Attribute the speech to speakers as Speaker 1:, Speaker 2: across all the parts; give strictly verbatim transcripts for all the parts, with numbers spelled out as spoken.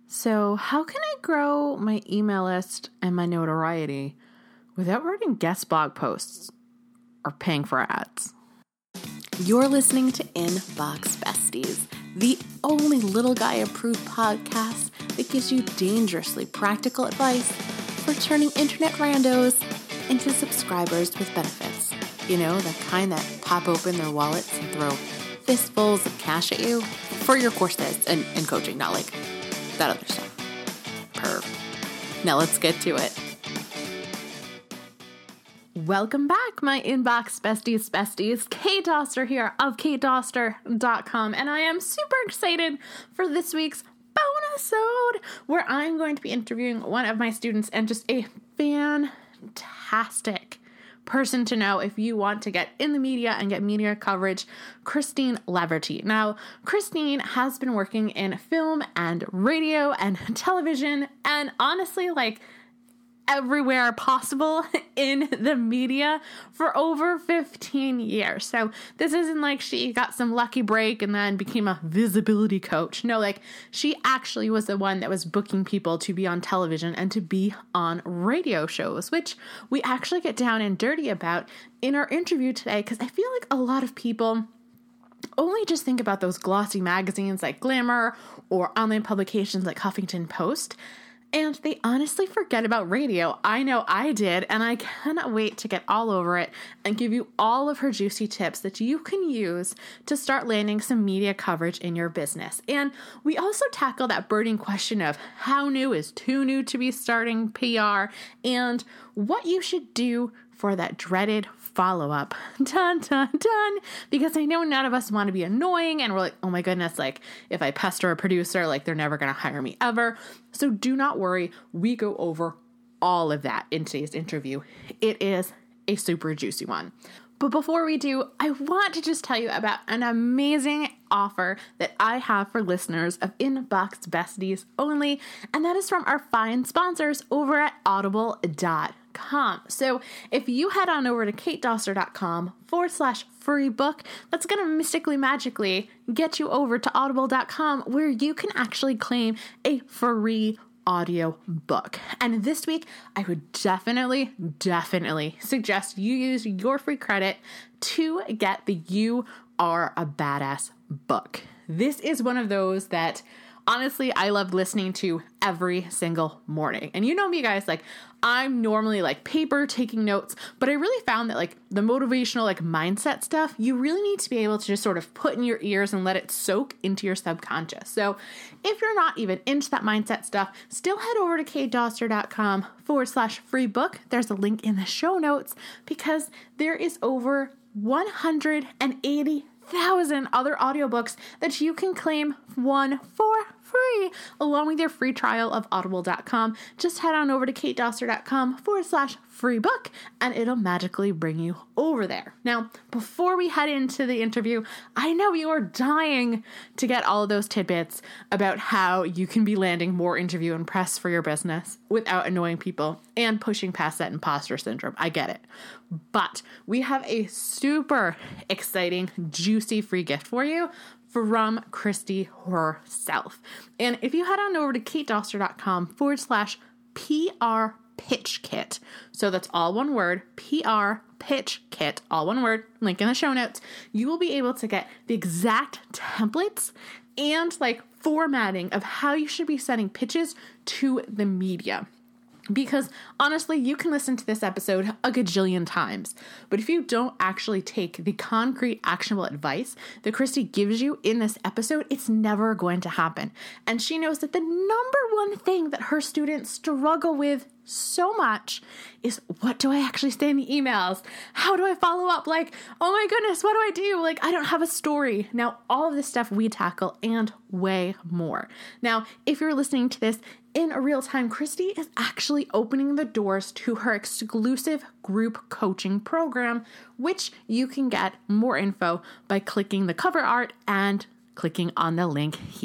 Speaker 1: So how can I grow my email list and my notoriety without writing guest blog posts or paying for ads?
Speaker 2: You're listening to Inbox Besties, the only little guy approved podcast that gives you dangerously practical advice for turning internet randos into subscribers with benefits. You know, the kind that pop open their wallets and throw fistfuls of cash at you for your courses and, and coaching, not like that other stuff. Perv. Now let's get to it.
Speaker 1: Welcome back, my Inbox Besties Besties. Kate Doster here of kate doster dot com, and I am super excited for this week's bonus-ode, where I'm going to be interviewing one of my students and just a fantastic person to know if you want to get in the media and get media coverage, Christine Leverty. Now, Christine has been working in film and radio and television and honestly, like, everywhere possible in the media for over fifteen years. So this isn't like she got some lucky break and then became a visibility coach. No, like she actually was the one that was booking people to be on television and to be on radio shows, which we actually get down and dirty about in our interview today, because I feel like a lot of people only just think about those glossy magazines like Glamour or online publications like Huffington Post, and they honestly forget about radio. I know I did, and I cannot wait to get all over it and give you all of her juicy tips that you can use to start landing some media coverage in your business. And we also tackle that burning question of how new is too new to be starting P R and what you should do for that dreaded follow-up. Dun, dun, dun. Because I know none of us want to be annoying and we're like, oh my goodness, like if I pester a producer, like they're never going to hire me ever. So do not worry. We go over all of that in today's interview. It is a super juicy one. But before we do, I want to just tell you about an amazing offer that I have for listeners of Inbox Besties only, and that is from our fine sponsors over at audible dot com. So if you head on over to kate doster dot com forward slash free book, that's going to mystically, magically get you over to audible dot com, where you can actually claim a free audio book. And this week, I would definitely, definitely suggest you use your free credit to get the You Are a Badass book. This is one of those that honestly, I love listening to every single morning. And you know me, guys, like I'm normally like paper taking notes, but I really found that like the motivational, like mindset stuff, you really need to be able to just sort of put in your ears and let it soak into your subconscious. So if you're not even into that mindset stuff, still head over to kate doster dot com forward slash free book. There's a link in the show notes because there is over one hundred eighty thousand other audiobooks that you can claim one for free along with your free trial of audible dot com. Just head on over to kate doster dot com forward slash free book and it'll magically bring you over there. Now, before we head into the interview, I know you are dying to get all of those tidbits about how you can be landing more interview and press for your business without annoying people and pushing past that imposter syndrome. I get it. But we have a super exciting, juicy free gift for you from Christy herself. And if you head on over to kate doster dot com forward slash P R pitch kit, so that's all one word, P R pitch kit, all one word, link in the show notes, you will be able to get the exact templates and like formatting of how you should be sending pitches to the media. Because honestly, you can listen to this episode a gajillion times, but if you don't actually take the concrete, actionable advice that Christy gives you in this episode, it's never going to happen. And she knows that the number one thing that her students struggle with so much is, what do I actually say in the emails? How do I follow up? Like, oh my goodness, what do I do? Like, I don't have a story. Now, all of this stuff we tackle and way more. Now, if you're listening to this in real time, Christy is actually opening the doors to her exclusive group coaching program, which you can get more info by clicking the cover art and clicking on the link here.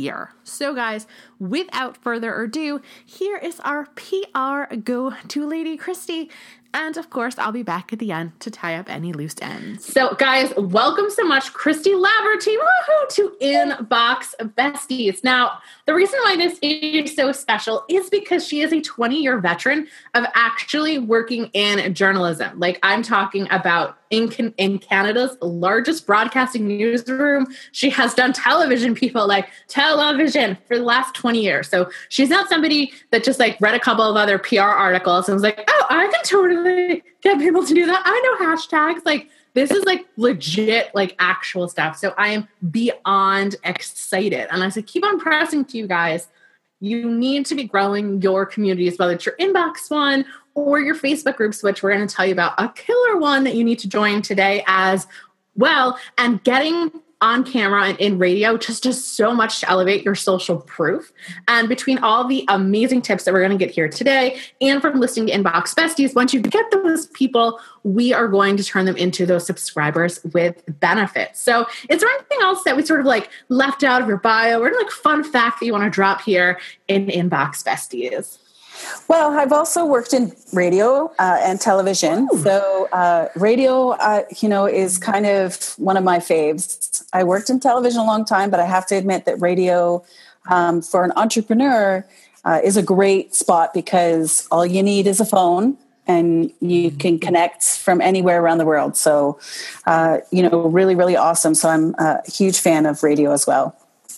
Speaker 1: So guys, without further ado, here is our P R go-to lady, Christy. And of course, I'll be back at the end to tie up any loose ends.
Speaker 2: So guys, welcome so much, Christy Laverty, woohoo, to Inbox Besties. Now, the reason why this is so special is because she is a twenty-year veteran of actually working in journalism. Like, I'm talking about in, in Canada's largest broadcasting newsroom. She has done television, people, like television, for the last twenty years. So she's not somebody that just like read a couple of other P R articles and was like, oh, I can totally get people to do that. I know hashtags. Like, this is like legit, like actual stuff. So I am beyond excited. And I said, keep on pressing to you guys. You need to be growing your communities, whether it's your inbox one or your Facebook groups, which we're going to tell you about a killer one that you need to join today as well. And getting on camera and in radio just does so much to elevate your social proof. And between all the amazing tips that we're going to get here today and from listening to Inbox Besties, once you get those people, we are going to turn them into those subscribers with benefits. So is there anything else that we sort of like left out of your bio or like fun fact that you want to drop here in Inbox Besties?
Speaker 3: Well, I've also worked in radio uh, and television. Ooh. So uh, radio, uh, you know, is kind of one of my faves. I worked in television a long time, but I have to admit that radio um, for an entrepreneur uh, is a great spot because all you need is a phone and you can connect from anywhere around the world. So, uh, you know, really, really awesome. So I'm a huge fan of radio as well.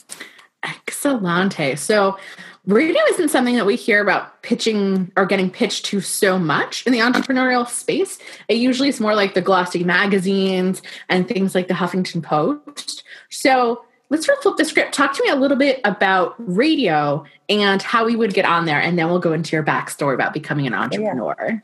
Speaker 2: Excellente. So radio isn't something that we hear about pitching or getting pitched to so much in the entrepreneurial space. It usually is more like the glossy magazines and things like the Huffington Post. So let's sort of flip the script. Talk to me a little bit about radio and how we would get on there, and then we'll go into your backstory about becoming an entrepreneur.
Speaker 3: Yeah.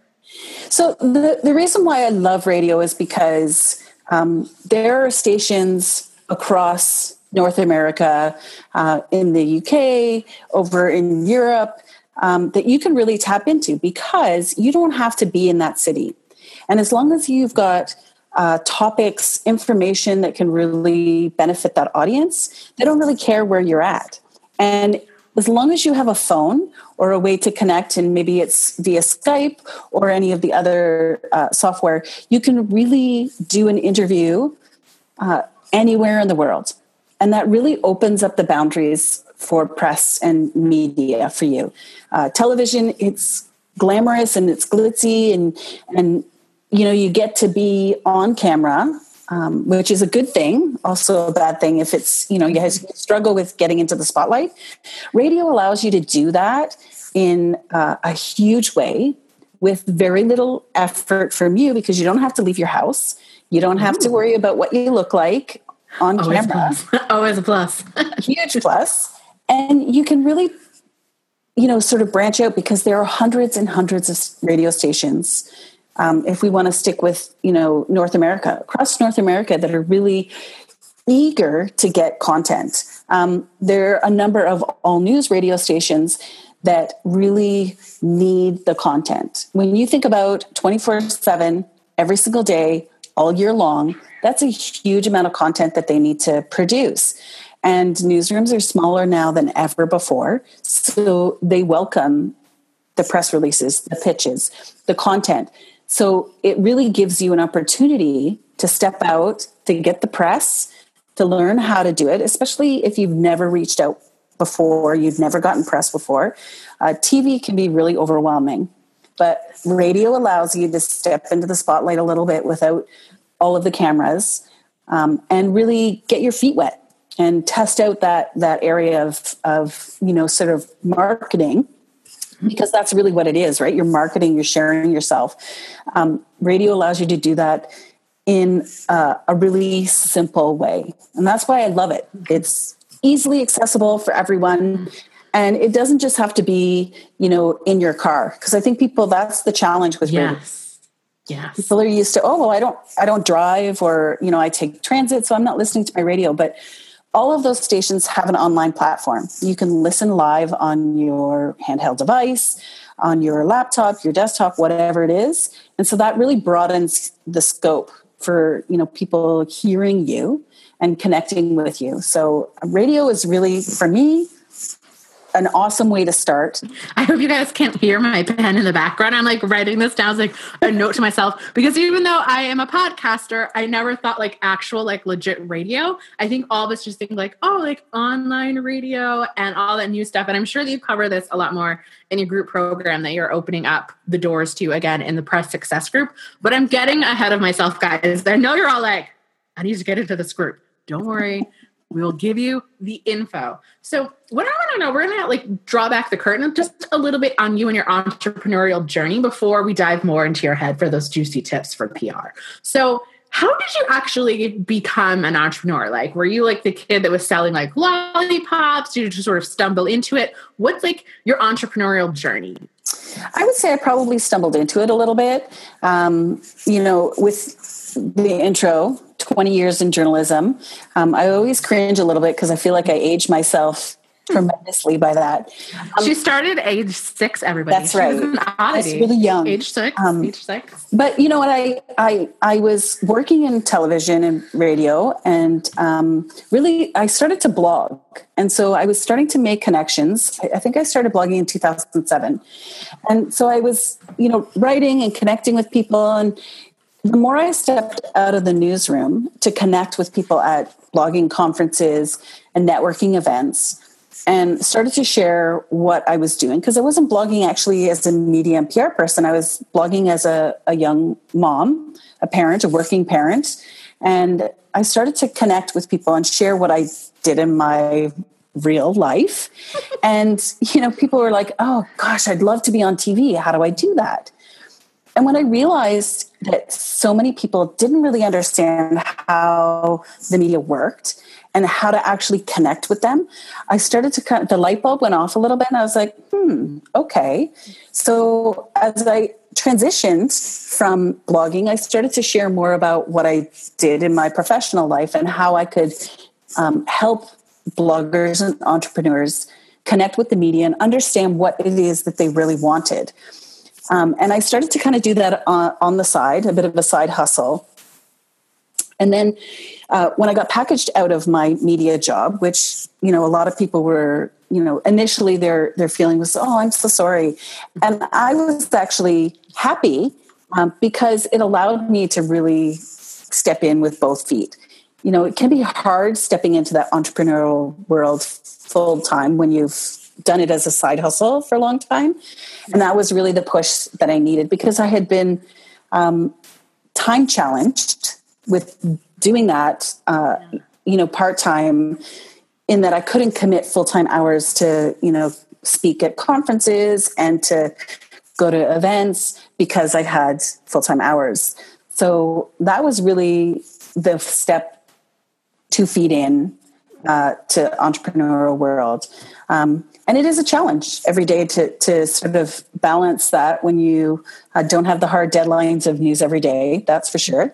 Speaker 3: So the, the reason why I love radio is because um, there are stations across North America, uh, in the U K, over in Europe, um, that you can really tap into because you don't have to be in that city. And as long as you've got uh, topics, information that can really benefit that audience, they don't really care where you're at. And as long as you have a phone or a way to connect, and maybe it's via Skype or any of the other uh, software, you can really do an interview uh, anywhere in the world. And that really opens up the boundaries for press and media for you. Uh, television, it's glamorous and it's glitzy, and and you know you get to be on camera, um, which is a good thing. Also a bad thing if it's you know you guys struggle with getting into the spotlight. Radio allows you to do that in uh, a huge way with very little effort from you because you don't have to leave your house. You don't have Ooh. to worry about what you look like on
Speaker 2: Always
Speaker 3: camera.
Speaker 2: Plus. Always a plus.
Speaker 3: Huge plus. And you can really, you know, sort of branch out because there are hundreds and hundreds of radio stations. Um, if we want to stick with, you know, North America, across North America that are really eager to get content. Um, there are a number of all news radio stations that really need the content. When you think about twenty-four seven, every single day, all year long, that's a huge amount of content that they need to produce. And newsrooms are smaller now than ever before. So they welcome the press releases, the pitches, the content. So it really gives you an opportunity to step out, to get the press, to learn how to do it, especially if you've never reached out before, you've never gotten press before. Uh, T V can be really overwhelming, but radio allows you to step into the spotlight a little bit without all of the cameras, um, and really get your feet wet and test out that that area of, of, you know, sort of marketing, because that's really what it is, right? You're marketing, you're sharing yourself. Um, radio allows you to do that in uh, a really simple way. And that's why I love it. It's easily accessible for everyone. And it doesn't just have to be, you know, in your car. Because I think people, that's the challenge with radio.
Speaker 2: Yes. Yes.
Speaker 3: People are used to, oh, well, I don't, I don't drive, or, you know, I take transit, so I'm not listening to my radio. But all of those stations have an online platform. You can listen live on your handheld device, on your laptop, your desktop, whatever it is. And so that really broadens the scope for, you know, people hearing you and connecting with you. So radio is really, for me, an awesome way to start.
Speaker 1: I hope you guys can't hear my pen in the background. I'm like writing this down as like a note to myself, because even though I am a podcaster, I never thought like actual, like legit radio. I think all of us just think like, oh, like online radio and all that new stuff. And I'm sure that you cover this a lot more in your group program that you're opening up the doors to again in the Press Success group. But I'm getting ahead of myself, guys. I know you're all like, I need to get into this group. Don't worry. We will give you the info. So what I want to know, we're going to like draw back the curtain just a little bit on you and your entrepreneurial journey before we dive more into your head for those juicy tips for P R. So how did you actually become an entrepreneur? Like, were you like the kid that was selling like lollipops? Did you just sort of stumble into it? What's like your entrepreneurial journey?
Speaker 3: I would say I probably stumbled into it a little bit. Um, you know, with the intro, twenty years in journalism, um, I always cringe a little bit because I feel like I aged myself tremendously by that.
Speaker 1: Um, she started age six, everybody.
Speaker 3: That's right.
Speaker 1: She was an oddity.
Speaker 3: That's really young.
Speaker 1: Age six,
Speaker 3: um,
Speaker 1: age six.
Speaker 3: But you know what? I, I, I was working in television and radio, and um, really I started to blog. And so I was starting to make connections. I, I think I started blogging in two thousand seven. And so I was, you know, writing and connecting with people. And the more I stepped out of the newsroom to connect with people at blogging conferences and networking events, and started to share what I was doing, because I wasn't blogging actually as a media and P R person. I was blogging as a, a young mom, a parent, a working parent. And I started to connect with people and share what I did in my real life. And, you know, people were like, oh gosh, I'd love to be on T V. How do I do that? And when I realized that so many people didn't really understand how the media worked and how to actually connect with them, I started to kind of, the light bulb went off a little bit, and I was like, hmm, okay. So as I transitioned from blogging, I started to share more about what I did in my professional life and how I could um, help bloggers and entrepreneurs connect with the media and understand what it is that they really wanted. Um, and I started to kind of do that on, on the side, a bit of a side hustle. And then uh, when I got packaged out of my media job, which, you know, a lot of people were, you know, initially their their feeling was, oh, I'm so sorry. And I was actually happy um, because it allowed me to really step in with both feet. You know, it can be hard stepping into that entrepreneurial world full time when you've done it as a side hustle for a long time. And that was really the push that I needed, because I had been um, time challenged with doing that, uh, you know, part-time, in that I couldn't commit full-time hours to, you know, speak at conferences and to go to events because I had full-time hours. So that was really the step two feet in uh, to entrepreneurial world. Um, and it is a challenge every day to, to sort of balance that when you uh, don't have the hard deadlines of news every day, that's for sure.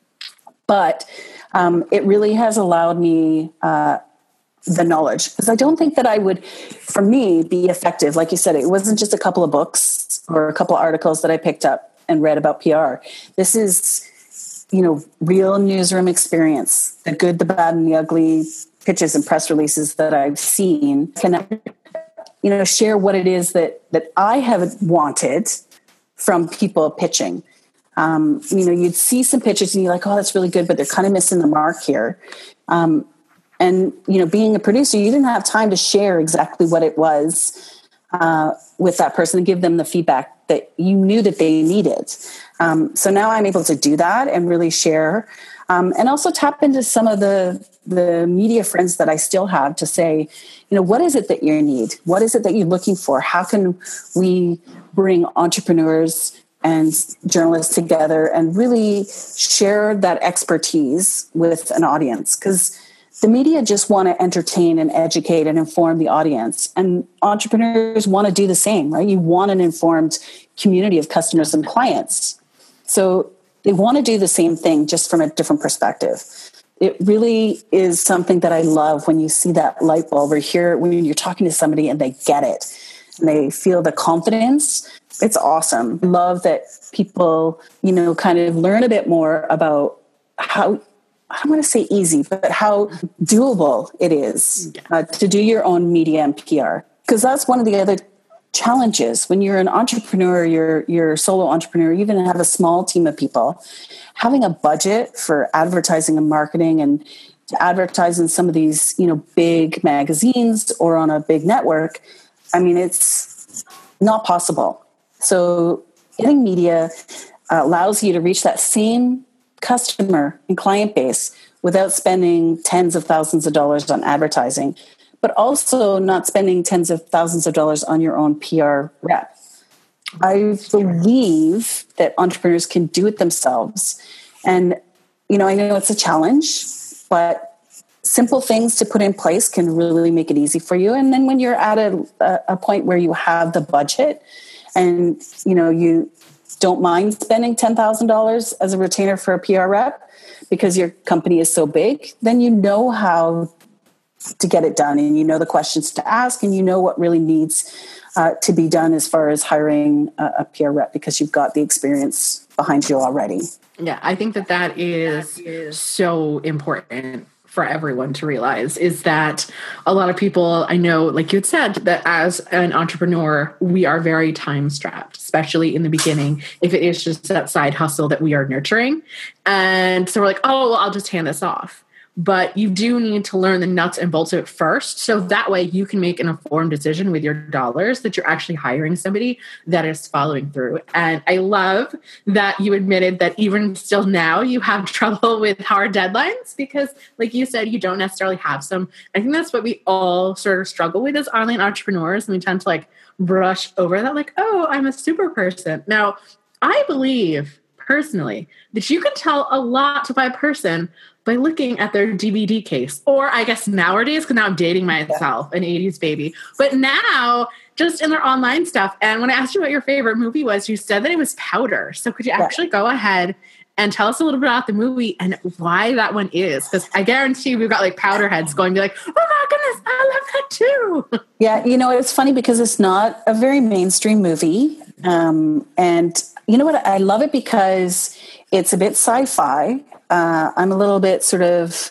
Speaker 3: But um, it really has allowed me uh, the knowledge, because I don't think that I would, for me, be effective. Like you said, it wasn't just a couple of books or a couple of articles that I picked up and read about P R. This is, you know, real newsroom experience, the good, the bad, and the ugly pitches and press releases that I've seen. Can, you know, share what it is that, that I have wanted from people pitching. Um, you know, you'd see some pitches and you're like, oh, that's really good, but they're kind of missing the mark here. Um, and, you know, being a producer, you didn't have time to share exactly what it was uh, with that person and give them the feedback that you knew that they needed. Um, so now I'm able to do that and really share um, and also tap into some of the, the media friends that I still have to say, you know, what is it that you need? What is it that you're looking for? How can we bring entrepreneurs and journalists together and really share that expertise with an audience? Because the media just want to entertain and educate and inform the audience, and entrepreneurs want to do the same, right? You want an informed community of customers and clients. So they want to do the same thing, just from a different perspective. It really is something that I love when you see that light bulb, or hear when you're talking to somebody and they get it and they feel the confidence. It's awesome. I love that people, you know, kind of learn a bit more about how, I don't want to say easy, but how doable it is uh, to do your own media and P R. because that's one of the other challenges when you're an entrepreneur, you're you're a solo entrepreneur, you even have a small team of people. Having a budget for advertising and marketing and to advertise in some of these, you know, big magazines or on a big network, I mean, it's not possible. So getting media uh, allows you to reach that same customer and client base without spending tens of thousands of dollars on advertising, but also not spending tens of thousands of dollars on your own P R rep. I believe that entrepreneurs can do it themselves. And, you know, I know it's a challenge, but simple things to put in place can really make it easy for you. And then when you're at a, a point where you have the budget and, you know, you don't mind spending ten thousand dollars as a retainer for a P R rep because your company is so big, then you know how to get it done and you know the questions to ask and you know what really needs uh, to be done as far as hiring a, a P R rep because you've got the experience behind you already.
Speaker 1: Yeah, I think that that is so important for everyone to realize is that a lot of people, I know, like you had said, that as an entrepreneur, we are very time strapped, especially in the beginning, if it is just that side hustle that we are nurturing. And so we're like, oh, well, I'll just hand this off. But you do need to learn the nuts and bolts of it first. So that way you can make an informed decision with your dollars that you're actually hiring somebody that is following through. And I love that you admitted that even still now you have trouble with hard deadlines because like you said, you don't necessarily have some. I think that's what we all sort of struggle with as online entrepreneurs. And we tend to like brush over that like, oh, I'm a super person. Now, I believe personally that you can tell a lot by a person by looking at their D V D case. Or I guess nowadays, because now I'm dating myself, an eighties baby. But now, just in their online stuff. And when I asked you what your favorite movie was, you said that it was Powder. So could you actually go ahead and tell us a little bit about the movie and why that one is? Because I guarantee we've got like powder heads going to be like, oh my goodness, I love that too.
Speaker 3: Yeah, you know, it's funny because it's not a very mainstream movie. Um, and you know what? I love it because it's a bit sci-fi. Uh, I'm a little bit sort of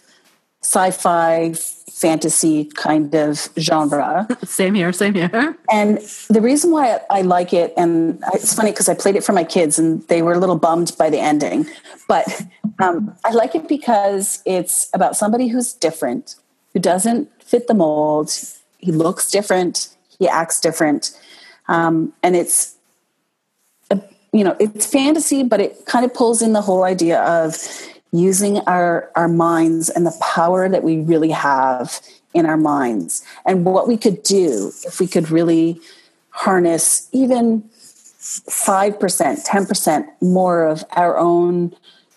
Speaker 3: sci-fi fantasy kind of genre.
Speaker 1: Same here, same here.
Speaker 3: And the reason why I like it, and it's funny because I played it for my kids and they were a little bummed by the ending, but um, I like it because it's about somebody who's different, who doesn't fit the mold. He looks different. He acts different. Um, and it's, a, you know, it's fantasy, but it kind of pulls in the whole idea of using our, our minds and the power that we really have in our minds and what we could do if we could really harness even five percent, ten percent more of our own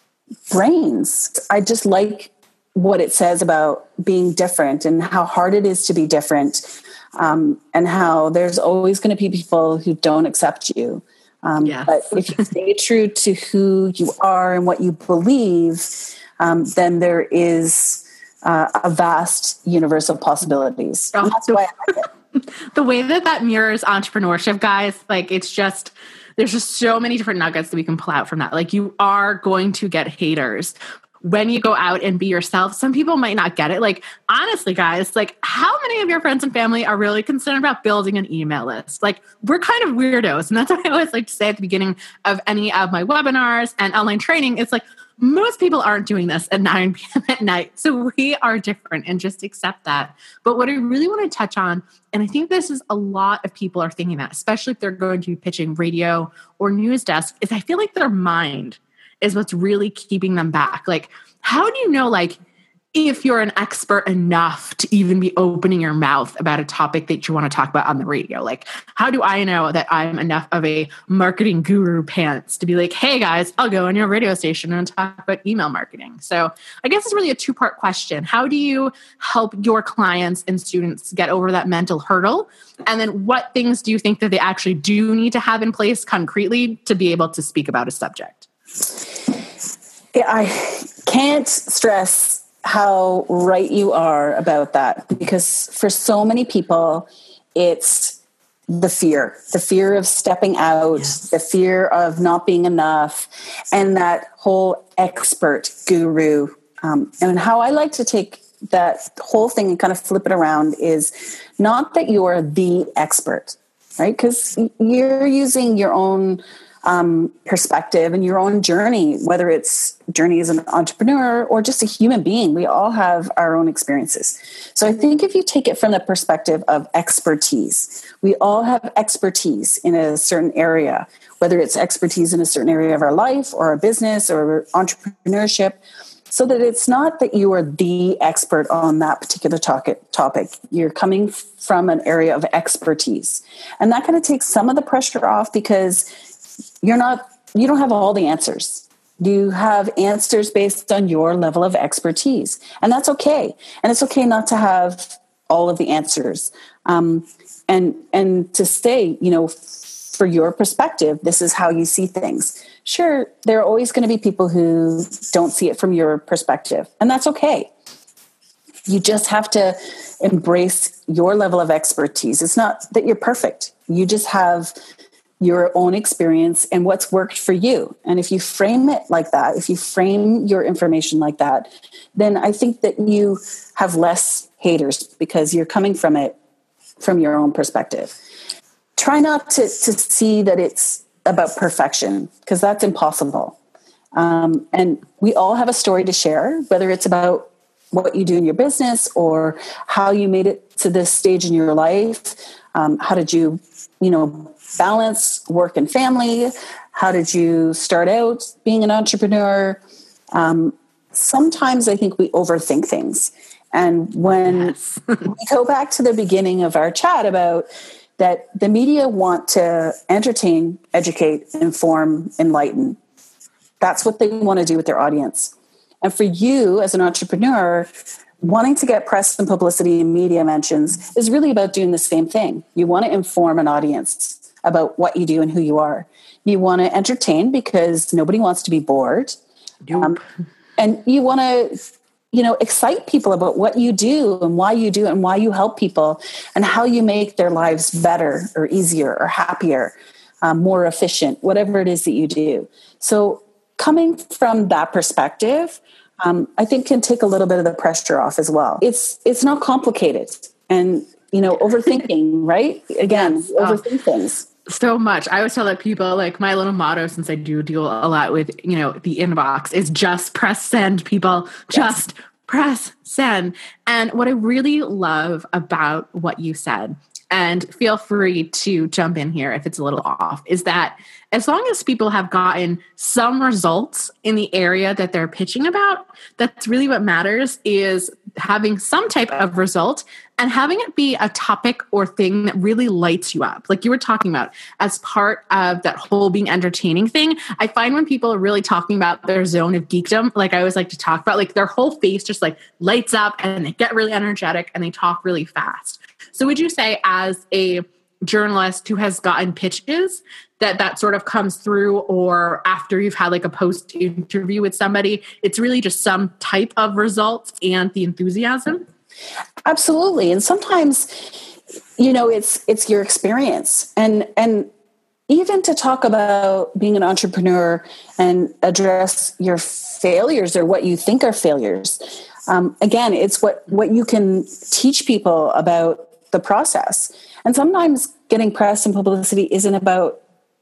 Speaker 3: brains. I just like what it says about being different and how hard it is to be different, um, and how there's always going to be people who don't accept you. Um, yes. But if you stay true to who you are and what you believe, um, then there is uh, a vast universe of possibilities. And that's why I like it.
Speaker 1: The way that that mirrors entrepreneurship, guys, like it's just, there's just so many different nuggets that we can pull out from that. Like you are going to get haters when you go out and be yourself. Some people might not get it. Like, honestly, guys, like how many of your friends and family are really concerned about building an email list? Like we're kind of weirdos. And that's what I always like to say at the beginning of any of my webinars and online training. It's like, most people aren't doing this at nine p.m. at night. So we are different and just accept that. But what I really want to touch on, and I think this is a lot of people are thinking that, especially if they're going to be pitching radio or news desk, is I feel like their mind is what's really keeping them back. Like, how do you know, like, if you're an expert enough to even be opening your mouth about a topic that you want to talk about on the radio? Like, how do I know that I'm enough of a marketing guru pants to be like, hey guys, I'll go on your radio station and talk about email marketing? So I guess it's really a two-part question. How do you help your clients and students get over that mental hurdle? And then what things do you think that they actually do need to have in place concretely to be able to speak about a subject?
Speaker 3: Yeah, I can't stress how right you are about that, because for so many people, it's the fear, the fear of stepping out, yes. the fear of not being enough, and that whole expert guru. Um, and how I like to take that whole thing and kind of flip it around is not that you're the expert, right? Because you're using your own um, perspective and your own journey, whether it's journey as an entrepreneur or just a human being. We all have our own experiences. So I think if you take it from the perspective of expertise, we all have expertise in a certain area, whether it's expertise in a certain area of our life or our business or entrepreneurship, so that it's not that you are the expert on that particular topic. You're coming from an area of expertise. And that kind of takes some of the pressure off because you're not, you don't have all the answers. You have answers based on your level of expertise. And that's okay. And it's okay not to have all of the answers. Um, and, and to say, you know, for your perspective, this is how you see things. Sure, there are always going to be people who don't see it from your perspective, and that's okay. You just have to embrace your level of expertise. It's not that you're perfect. You just have your own experience and what's worked for you. And if you frame it like that, if you frame your information like that, then I think that you have less haters because you're coming from it from your own perspective. Try not to, to see that it's about perfection, because that's impossible. Um, and we all have a story to share, whether it's about what you do in your business or how you made it to this stage in your life. Um, how did you, you know, balance work and family? How did you start out being an entrepreneur? Um, sometimes I think we overthink things. And when yes. we go back to the beginning of our chat about that the media want to entertain, educate, inform, enlighten. That's what they want to do with their audience. And for you as an entrepreneur, wanting to get press and publicity and media mentions is really about doing the same thing. You want to inform an audience about what you do and who you are. You want to entertain because nobody wants to be bored.
Speaker 1: Nope.
Speaker 3: Um, and you want to you know, excite people about what you do and why you do it and why you help people and how you make their lives better or easier or happier, um, more efficient, whatever it is that you do. So coming from that perspective, um, I think can take a little bit of the pressure off as well. It's, it's not complicated and, you know, overthinking, right? Again, yes. overthink oh. things.
Speaker 1: So much. I always tell that people, like, my little motto, since I do deal a lot with, you know, the inbox, is just press send, people. Just yes. press send. And what I really love about what you said, and feel free to jump in here if it's a little off, is that as long as people have gotten some results in the area that they're pitching about, that's really what matters, is having some type of result and having it be a topic or thing that really lights you up. Like you were talking about, as part of that whole being entertaining thing, I find when people are really talking about their zone of geekdom, like I always like to talk about, like their whole face just like lights up and they get really energetic and they talk really fast. So would you say, as a journalist who has gotten pitches, that that sort of comes through, or after you've had like a post interview with somebody, it's really just some type of results and the enthusiasm?
Speaker 3: Absolutely. And sometimes, you know, it's, it's your experience, and, and even to talk about being an entrepreneur and address your failures or what you think are failures. Um, again, it's what, what you can teach people about the process. And sometimes getting press and publicity isn't about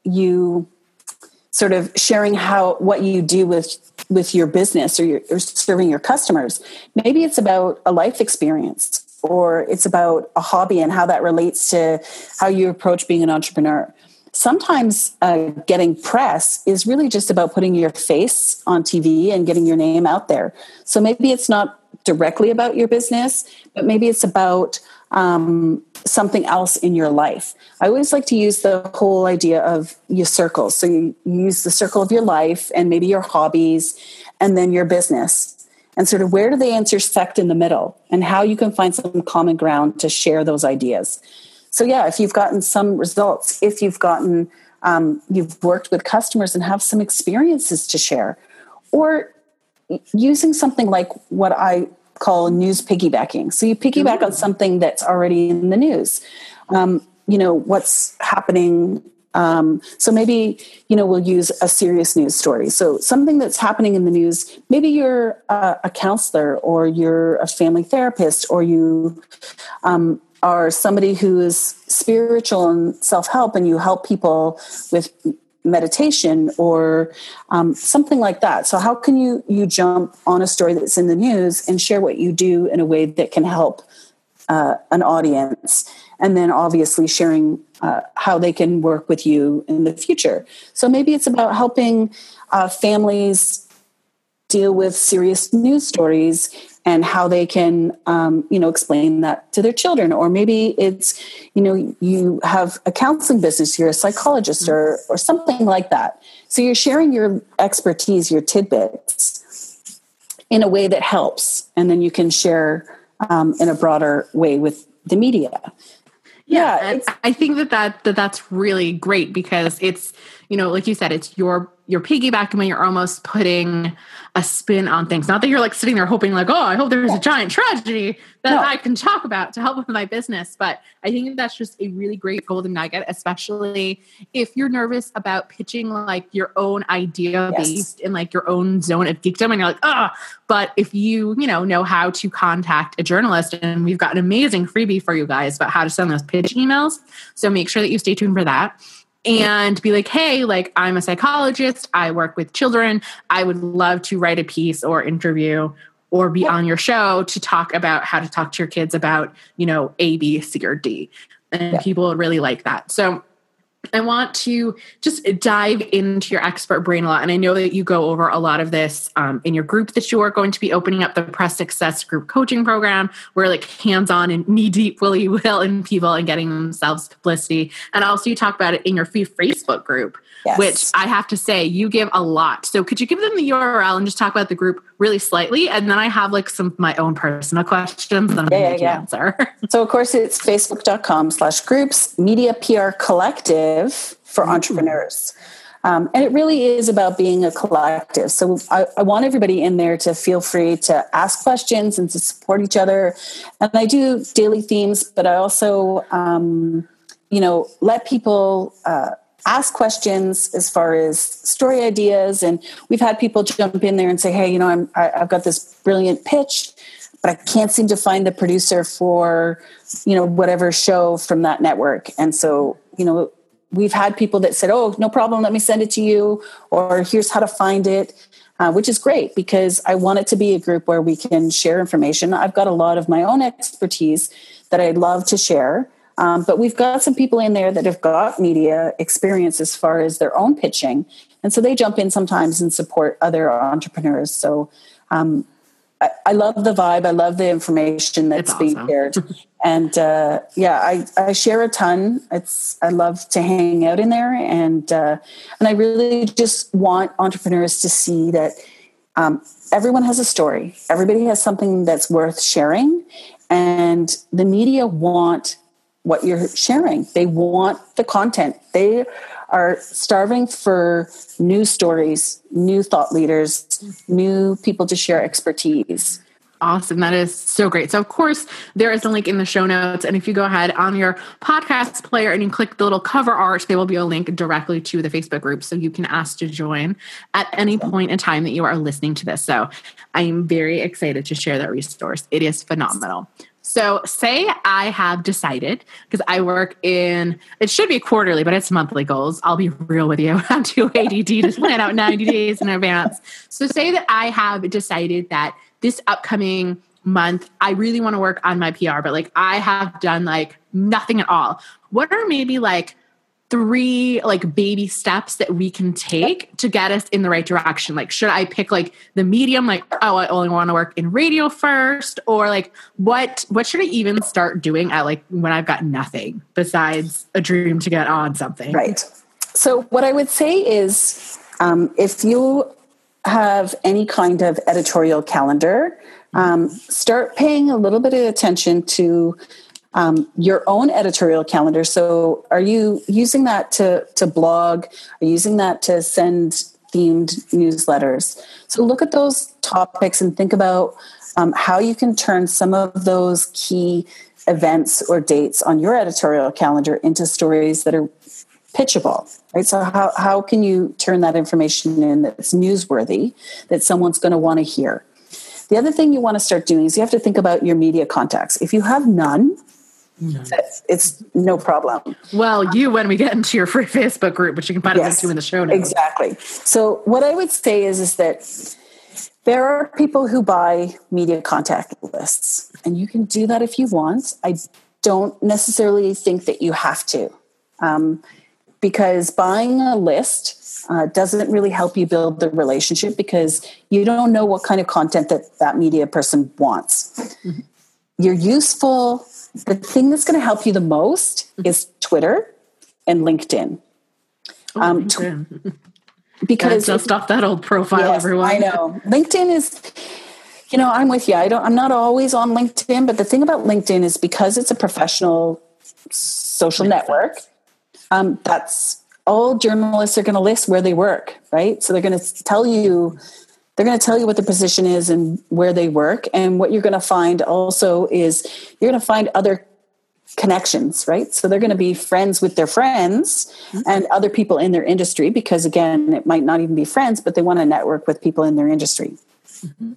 Speaker 3: you sort of sharing how, what you do with, with your business or, your, or serving your customers. Maybe it's about a life experience, or it's about a hobby and how that relates to how you approach being an entrepreneur. Sometimes uh, getting press is really just about putting your face on T V and getting your name out there. So maybe it's not directly about your business, but maybe it's about um, something else in your life. I always like to use the whole idea of your circles. So you use the circle of your life and maybe your hobbies and then your business, and sort of where do they intersect in the middle, and how you can find some common ground to share those ideas. So yeah, if you've gotten some results, if you've gotten, um, you've worked with customers and have some experiences to share, or using something like what I call news piggybacking. So you piggyback mm-hmm. on something that's already in the news. Um, you know, what's happening Um, so maybe, you know, we'll use a serious news story. So something that's happening in the news, maybe you're a, a counselor or you're a family therapist or you um, are somebody who is spiritual and self-help and you help people with meditation or um, something like that. So how can you, you jump on a story that's in the news and share what you do in a way that can help uh, an audience? And then obviously sharing uh, how they can work with you in the future. So maybe it's about helping uh, families deal with serious news stories and how they can, um, you know, explain that to their children. Or maybe it's, you know, you have a counseling business, you're a psychologist or, or something like that. So you're sharing your expertise, your tidbits in a way that helps. And then you can share um, in a broader way with the media.
Speaker 1: Yeah, yeah I think that, that that that's really great because it's, you know, like you said, it's your you're piggybacking when you're almost putting a spin on things. Not that you're like sitting there hoping like, oh, I hope there's yeah. a giant tragedy that no. I can talk about to help with my business. But I think that's just a really great golden nugget, especially if you're nervous about pitching like your own idea yes. based in like your own zone of geekdom. And you're like, ah, oh. But if you, you know, know how to contact a journalist, and we've got an amazing freebie for you guys about how to send those pitch emails. So make sure that you stay tuned for that. And be like, hey, like I'm a psychologist. I work with children. I would love to write a piece or interview or be on your show to talk about how to talk to your kids about, you know, A, B, C, or D. And yeah. people would really like that. So I want to just dive into your expert brain a lot. And I know that you go over a lot of this um, in your group that you are going to be opening up, the Press Success Group Coaching Program, where like hands-on and knee-deep, will you will, in people and getting themselves publicity. And also you talk about it in your free Facebook group, yes. which I have to say you give a lot. So could you give them the U R L and just talk about the group really slightly? And then I have like some of my own personal questions that I'm
Speaker 3: yeah,
Speaker 1: going to
Speaker 3: yeah.
Speaker 1: answer.
Speaker 3: So of course it's facebook.com slash groups, Media P R Collective for mm-hmm. entrepreneurs. Um, and it really is about being a collective. So I, I want everybody in there to feel free to ask questions and to support each other. And I do daily themes, but I also, um, you know, let people uh, ask questions as far as story ideas. And we've had people jump in there and say, hey, you know, I'm, I, I've got this brilliant pitch, but I can't seem to find the producer for, you know, whatever show from that network. And so, you know, we've had people that said, oh, no problem, let me send it to you, or here's how to find it, uh, which is great because I want it to be a group where we can share information. I've got a lot of my own expertise that I'd love to share, um, but we've got some people in there that have got media experience as far as their own pitching. And so they jump in sometimes and support other entrepreneurs. So um, I, I love the vibe. I love the information that's
Speaker 1: it's
Speaker 3: being
Speaker 1: awesome.
Speaker 3: shared. And uh, yeah, I, I share a ton. It's I love to hang out in there, and uh, and I really just want entrepreneurs to see that um, everyone has a story. Everybody has something that's worth sharing, and the media want what you're sharing. They want the content. They are starving for new stories, new thought leaders, new people to share expertise.
Speaker 1: Awesome. That is so great. So of course there is a link in the show notes. And if you go ahead on your podcast player and you click the little cover art, there will be a link directly to the Facebook group. So you can ask to join at any point in time that you are listening to this. So I'm very excited to share that resource. It is phenomenal. So say I have decided, because I work in, it should be quarterly, but it's monthly goals. I'll be real with you. I'm too A D D to plan out ninety days in advance. So say that I have decided that this upcoming month, I really want to work on my P R, but like I have done like nothing at all. What are maybe like three like baby steps that we can take to get us in the right direction? Like, should I pick like the medium, like, oh, I only want to work in radio first? Or like, what, what should I even start doing at like when I've got nothing besides a dream to get on something?
Speaker 3: Right. So what I would say is, um, if you have any kind of editorial calendar, um, start paying a little bit of attention to um, your own editorial calendar. So are you using that to, to blog? Are you using that to send themed newsletters? So look at those topics and think about um, how you can turn some of those key events or dates on your editorial calendar into stories that are pitchable, right? So how, how can you turn that information in that's newsworthy, that someone's going to want to hear? The other thing you want to start doing is you have to think about your media contacts. If you have none, it's no problem.
Speaker 1: Well, you, when we get into your free Facebook group, which you can find yes, a link to in the show notes.
Speaker 3: Exactly. So what I would say is, is that there are people who buy media contact lists, and you can do that if you want. I don't necessarily think that you have to, um, because buying a list uh, doesn't really help you build the relationship, because you don't know what kind of content that that media person wants. Mm-hmm. You're useful. The thing that's going to help you the most is Twitter and LinkedIn.
Speaker 1: Oh,
Speaker 3: um,
Speaker 1: LinkedIn.
Speaker 3: Tw- because
Speaker 1: just off that old profile,
Speaker 3: yes,
Speaker 1: everyone.
Speaker 3: I know. LinkedIn is, you know, I'm with you. I don't, I'm not always on LinkedIn, but the thing about LinkedIn is because it's a professional social network, um, that's all journalists are going to list where they work, right? So they're going to tell you, they're going to tell you what the position is and where they work. And what you're going to find also is you're going to find other connections, right? So they're going to be friends with their friends mm-hmm. and other people in their industry, because again, it might not even be friends, but they want to network with people in their industry. Mm-hmm.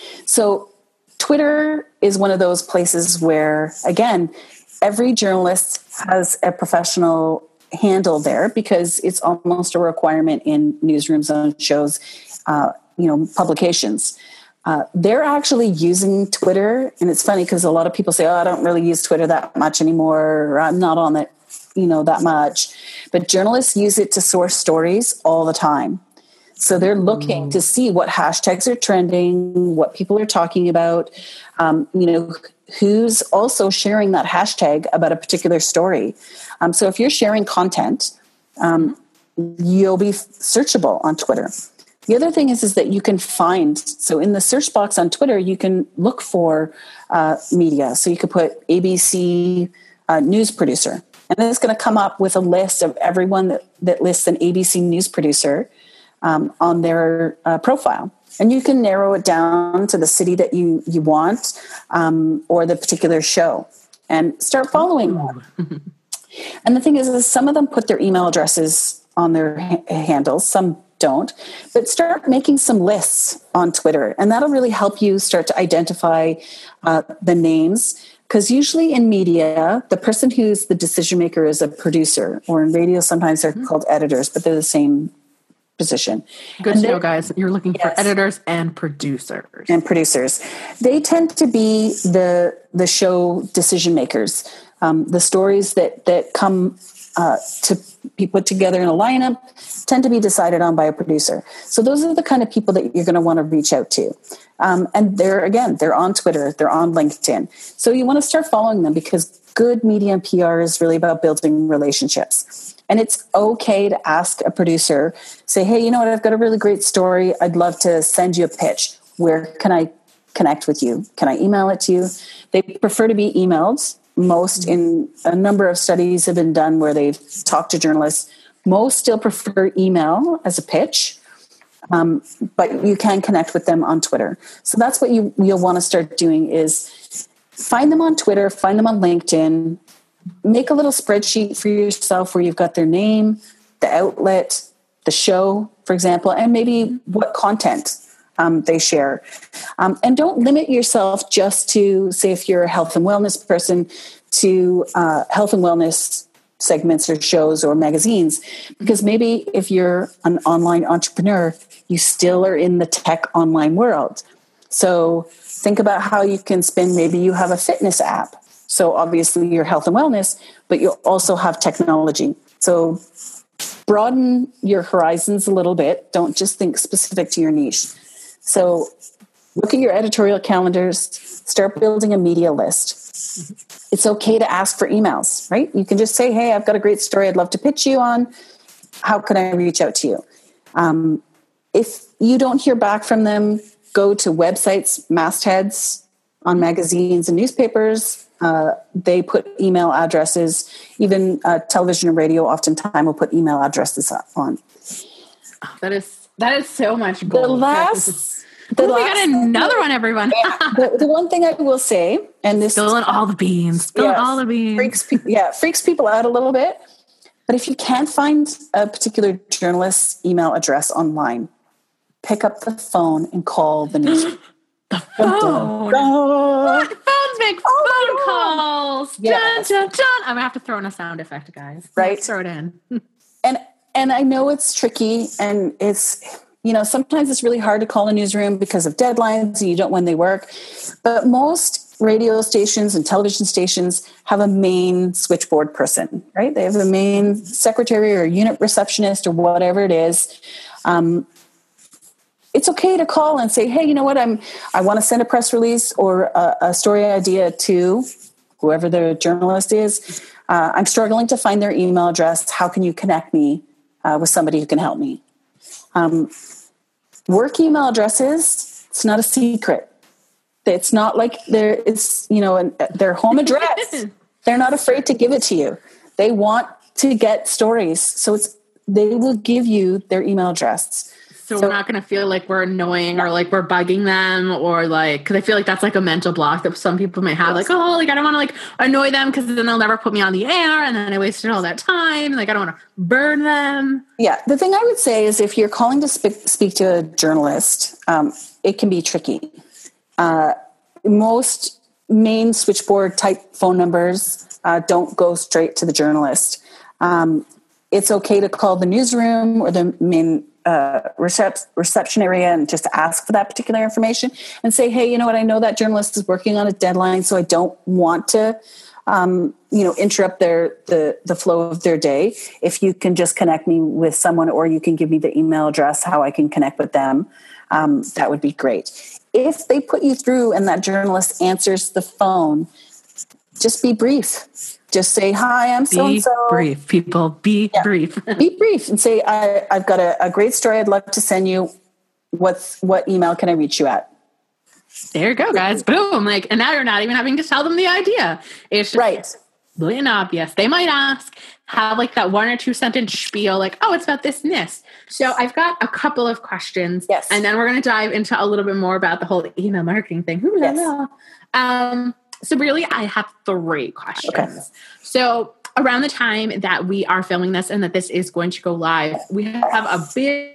Speaker 3: So Twitter is one of those places where, again, every journalist has a professional handle there, because it's almost a requirement in newsrooms, on shows, uh, you know, publications. Uh, they're actually using Twitter. And it's funny because a lot of people say, oh, I don't really use Twitter that much anymore, or I'm not on it, you know, that much. But journalists use it to source stories all the time. So they're looking mm. to see what hashtags are trending, what people are talking about, um, you know, who's also sharing that hashtag about a particular story. Um, so if you're sharing content, um, you'll be searchable on Twitter. The other thing is, is that you can find, so in the search box on Twitter, you can look for uh, media. So you could put A B C uh, news producer, and then it's going to come up with a list of everyone that, that lists an A B C news producer um, on their uh, profile. And you can narrow it down to the city that you, you want um, or the particular show, and start following them. And the thing is, is some of them put their email addresses on their ha- handles, some don't, but start making some lists on Twitter, and that'll really help you start to identify uh, the names, because usually in media, the person who's the decision maker is a producer, or in radio, sometimes they're mm-hmm. called editors, but they're the same position.
Speaker 1: Good and to know, guys. You're looking yes. for editors and producers. And
Speaker 3: producers. They tend to be the the show decision makers. Um, the stories that that come uh, to be put together in a lineup tend to be decided on by a producer. So those are the kind of people that you're going to want to reach out to. Um, and they're, again, they're on Twitter, they're on LinkedIn. So you want to start following them, because good media and P R is really about building relationships. And it's okay to ask a producer, say, hey, you know what, I've got a really great story. I'd love to send you a pitch. Where can I connect with you? Can I email it to you? They prefer to be emailed. Most in a number of studies have been done where they've talked to journalists. Most still prefer email as a pitch, um, but you can connect with them on Twitter. So that's what you, you'll want to start doing, is find them on Twitter, find them on LinkedIn, make a little spreadsheet for yourself where you've got their name, the outlet, the show, for example, and maybe what content um, they share. Um, and don't limit yourself just to, say, if you're a health and wellness person, to uh, health and wellness segments or shows or magazines, because maybe if you're an online entrepreneur, you still are in the tech online world. So think about how you can spin, maybe you have a fitness app. So obviously you're health and wellness, but you also have technology. So broaden your horizons a little bit. Don't just think specific to your niche. So look at your editorial calendars, start building a media list. It's okay to ask for emails, right? You can just say, hey, I've got a great story I'd love to pitch you on. How can I reach out to you? Um, if you don't hear back from them, go to websites, mastheads on magazines and newspapers. Uh, they put email addresses. Even uh, television and radio oftentimes will put email addresses on.
Speaker 1: Oh, that is that is so much gold.
Speaker 3: The last... The
Speaker 1: Ooh, we got another one, everyone.
Speaker 3: yeah, the, the one thing I will say, and this
Speaker 1: spilling all the beans, spilling
Speaker 3: yes,
Speaker 1: all the beans,
Speaker 3: freaks, yeah, freaks people out a little bit. But if you can't find a particular journalist's email address online, pick up the phone and call the news.
Speaker 1: The phone. What? Phones make oh, phone calls. Yes. Dun, dun, dun. I'm going to have to throw in a sound effect, guys.
Speaker 3: Right.
Speaker 1: Let's throw it in.
Speaker 3: and and I know it's tricky, and it's, you know, sometimes it's really hard to call a newsroom because of deadlines and you don't when they work. But most radio stations and television stations have a main switchboard person, right? They have a main secretary or unit receptionist or whatever it is. Um, it's okay to call and say, hey, you know what, I'm, I want to send a press release or a, a story idea to whoever the journalist is. Uh, I'm struggling to find their email address. How can you connect me uh, with somebody who can help me? Um, work email addresses, it's not a secret. It's not like they're, it's, you know, an, their home address. They're not afraid to give it to you. They want to get stories. So it's, they will give you their email address.
Speaker 1: So, so we're not going to feel like we're annoying or like we're bugging them or like, cause I feel like that's like a mental block that some people may have. Yes. Like, oh, like I don't want to like annoy them because then they'll never put me on the air. And then I wasted all that time. Like I don't want to burn them.
Speaker 3: Yeah. The thing I would say is if you're calling to speak, speak to a journalist, um, it can be tricky. Uh, most main switchboard type phone numbers uh, don't go straight to the journalist. Um, it's okay to call the newsroom or the main uh, recep- reception area and just ask for that particular information and say, hey, you know what, I know that journalist is working on a deadline, so I don't want to, um, you know, interrupt their the the flow of their day. If you can just connect me with someone, or you can give me the email address how I can connect with them, um, that would be great. If they put you through and that journalist answers the phone, just be brief. Just say, hi, I'm so-and-so.
Speaker 1: Be brief, people. Be yeah. brief.
Speaker 3: Be brief and say, I, I've got a, a great story I'd love to send you. What's, what email can I reach you at?
Speaker 1: There you go, guys. Boom. Like, and now you're not even having to tell them the idea. It's just
Speaker 3: right.
Speaker 1: Brilliant obvious. They might ask, have like that one or two sentence spiel, like, oh, it's about this and this. So I've got a couple of questions.
Speaker 3: Yes.
Speaker 1: And then we're going to dive into a little bit more about the whole email marketing thing. Ooh, yes. la, la. Um, so really, I have three questions.
Speaker 3: Okay.
Speaker 1: So around the time that we are filming this and that this is going to go live, we have a big,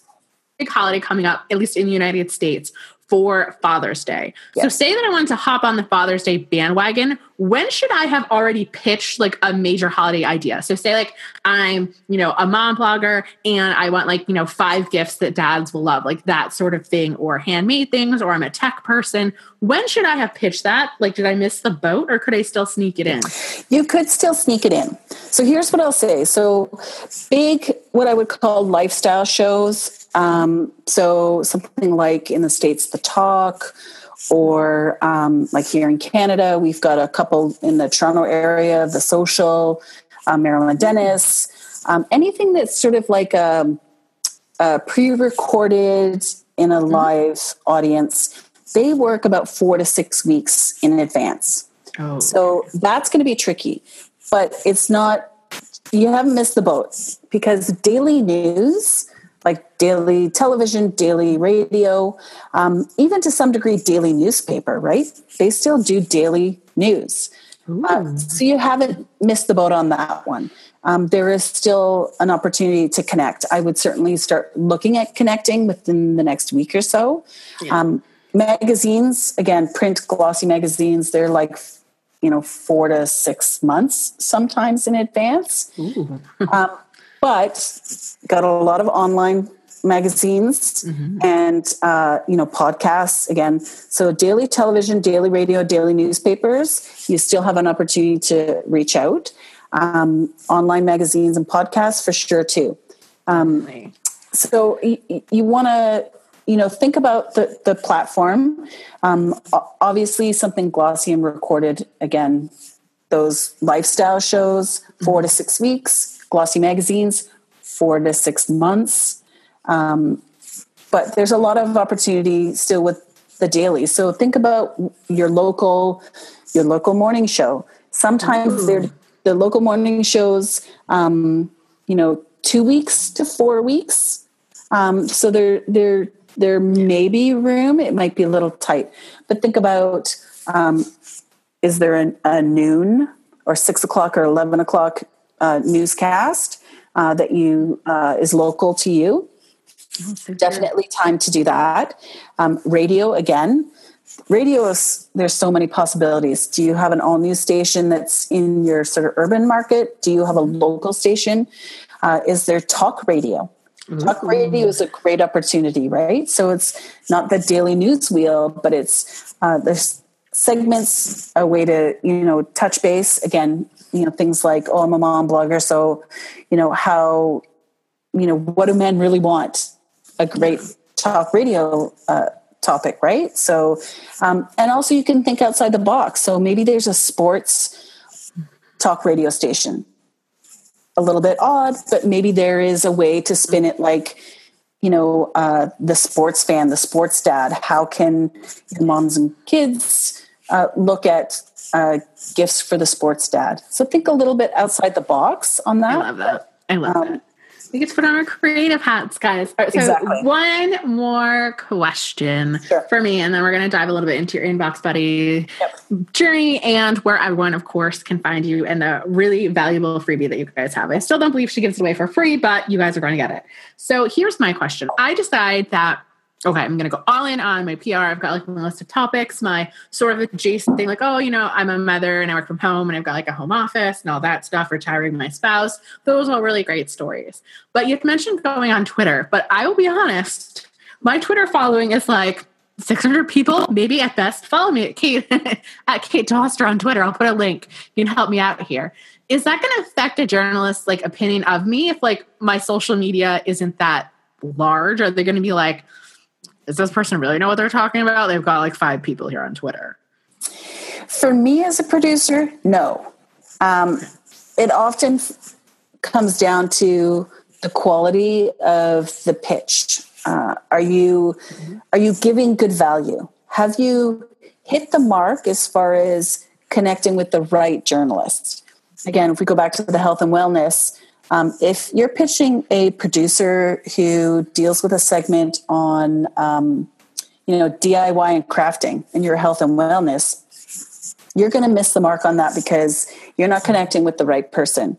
Speaker 1: big holiday coming up, at least in the United States, for Father's Day. Yes. So say that I wanted to hop on the Father's Day bandwagon. When should I have already pitched like a major holiday idea? So say like I'm, you know, a mom blogger and I want like, you know, five gifts that dads will love, like that sort of thing, or handmade things, or I'm a tech person. When should I have pitched that? Like, did I miss the boat or could I still sneak it in?
Speaker 3: You could still sneak it in. So here's what I'll say. So big, what I would call lifestyle shows. Um, so something like in the States, The Talk, or um, like here in Canada, we've got a couple in the Toronto area, The Social, uh, Marilyn Dennis, um, anything that's sort of like a, a pre-recorded in a live audience. They work about four to six weeks in advance.
Speaker 1: Oh.
Speaker 3: So that's going to be tricky, but it's not, you haven't missed the boat, because daily news, like daily television, daily radio, um, even to some degree, daily newspaper, right? They still do daily news. Uh, so you haven't missed the boat on that one. Um, there is still an opportunity to connect. I would certainly start looking at connecting within the next week or so. Yeah. Um, magazines, again, print glossy magazines, they're like, you know, four to six months sometimes in advance. um, but got a lot of online magazines mm-hmm. and, uh, you know, podcasts again. So daily television, daily radio, daily newspapers, you still have an opportunity to reach out. Um, online magazines and podcasts for sure too. Um, so you, you want to, you know, think about the, the platform. Um, obviously something glossy and recorded, again, those lifestyle shows, four mm-hmm. to six weeks, glossy magazines, four to six months. Um, but there's a lot of opportunity still with the daily. So think about your local, your local morning show. Sometimes they're the local morning shows, um, you know, two weeks to four weeks. Um, so there, there, there may be room. It might be a little tight, but think about, um, is there an, a noon or six o'clock or eleven o'clock uh, newscast uh, that you uh, is local to you,
Speaker 1: so
Speaker 3: definitely time to do that. Um, radio, again, radio is, there's so many possibilities. Do you have an all news station that's in your sort of urban market? Do you have a local station? Uh, is there talk radio? Ooh. Talk radio is a great opportunity, right? So it's not the daily news wheel, but it's uh, there's segments, a way to, you know, touch base. Again, you know, things like, oh, I'm a mom blogger, so, you know, how, you know, what do men really want? A great talk radio uh, topic, right? So, um, and also you can think outside the box. So maybe there's a sports talk radio station. A little bit odd, but maybe there is a way to spin it like, you know, uh, the sports fan, the sports dad. How can your moms and kids uh, look at uh, gifts for the sports dad? So think a little bit outside the box on that.
Speaker 1: I love that. I love um, that. We get to put on our creative hats, guys. All right, so
Speaker 3: exactly.
Speaker 1: One more question
Speaker 3: sure.
Speaker 1: for me, and then we're going to dive a little bit into your Inbox Buddy
Speaker 3: yep.
Speaker 1: journey and where everyone, of course, can find you and the really valuable freebie that you guys have. I still don't believe she gives it away for free, but you guys are going to get it. So here's my question. I decide that, okay, I'm going to go all in on my P R. I've got like my list of topics, my sort of adjacent thing, like, oh, you know, I'm a mother and I work from home and I've got like a home office and all that stuff, retiring my spouse. Those are really great stories. But you've mentioned going on Twitter, but I will be honest, my Twitter following is like six hundred people, maybe at best. Follow me at Kate, at Kate Doster on Twitter. I'll put a link. You can help me out here. Is that going to affect a journalist's like opinion of me if like my social media isn't that large? Are they going to be like, does this person really know what they're talking about? They've got like five people here on Twitter.
Speaker 3: For me as a producer, no. Um, it often f- comes down to the quality of the pitch. Uh, are you mm-hmm. are you giving good value? Have you hit the mark as far as connecting with the right journalists? Again, if we go back to the health and wellness, Um, if you're pitching a producer who deals with a segment on, um, you know, D I Y and crafting in your health and wellness, you're going to miss the mark on that because you're not connecting with the right person.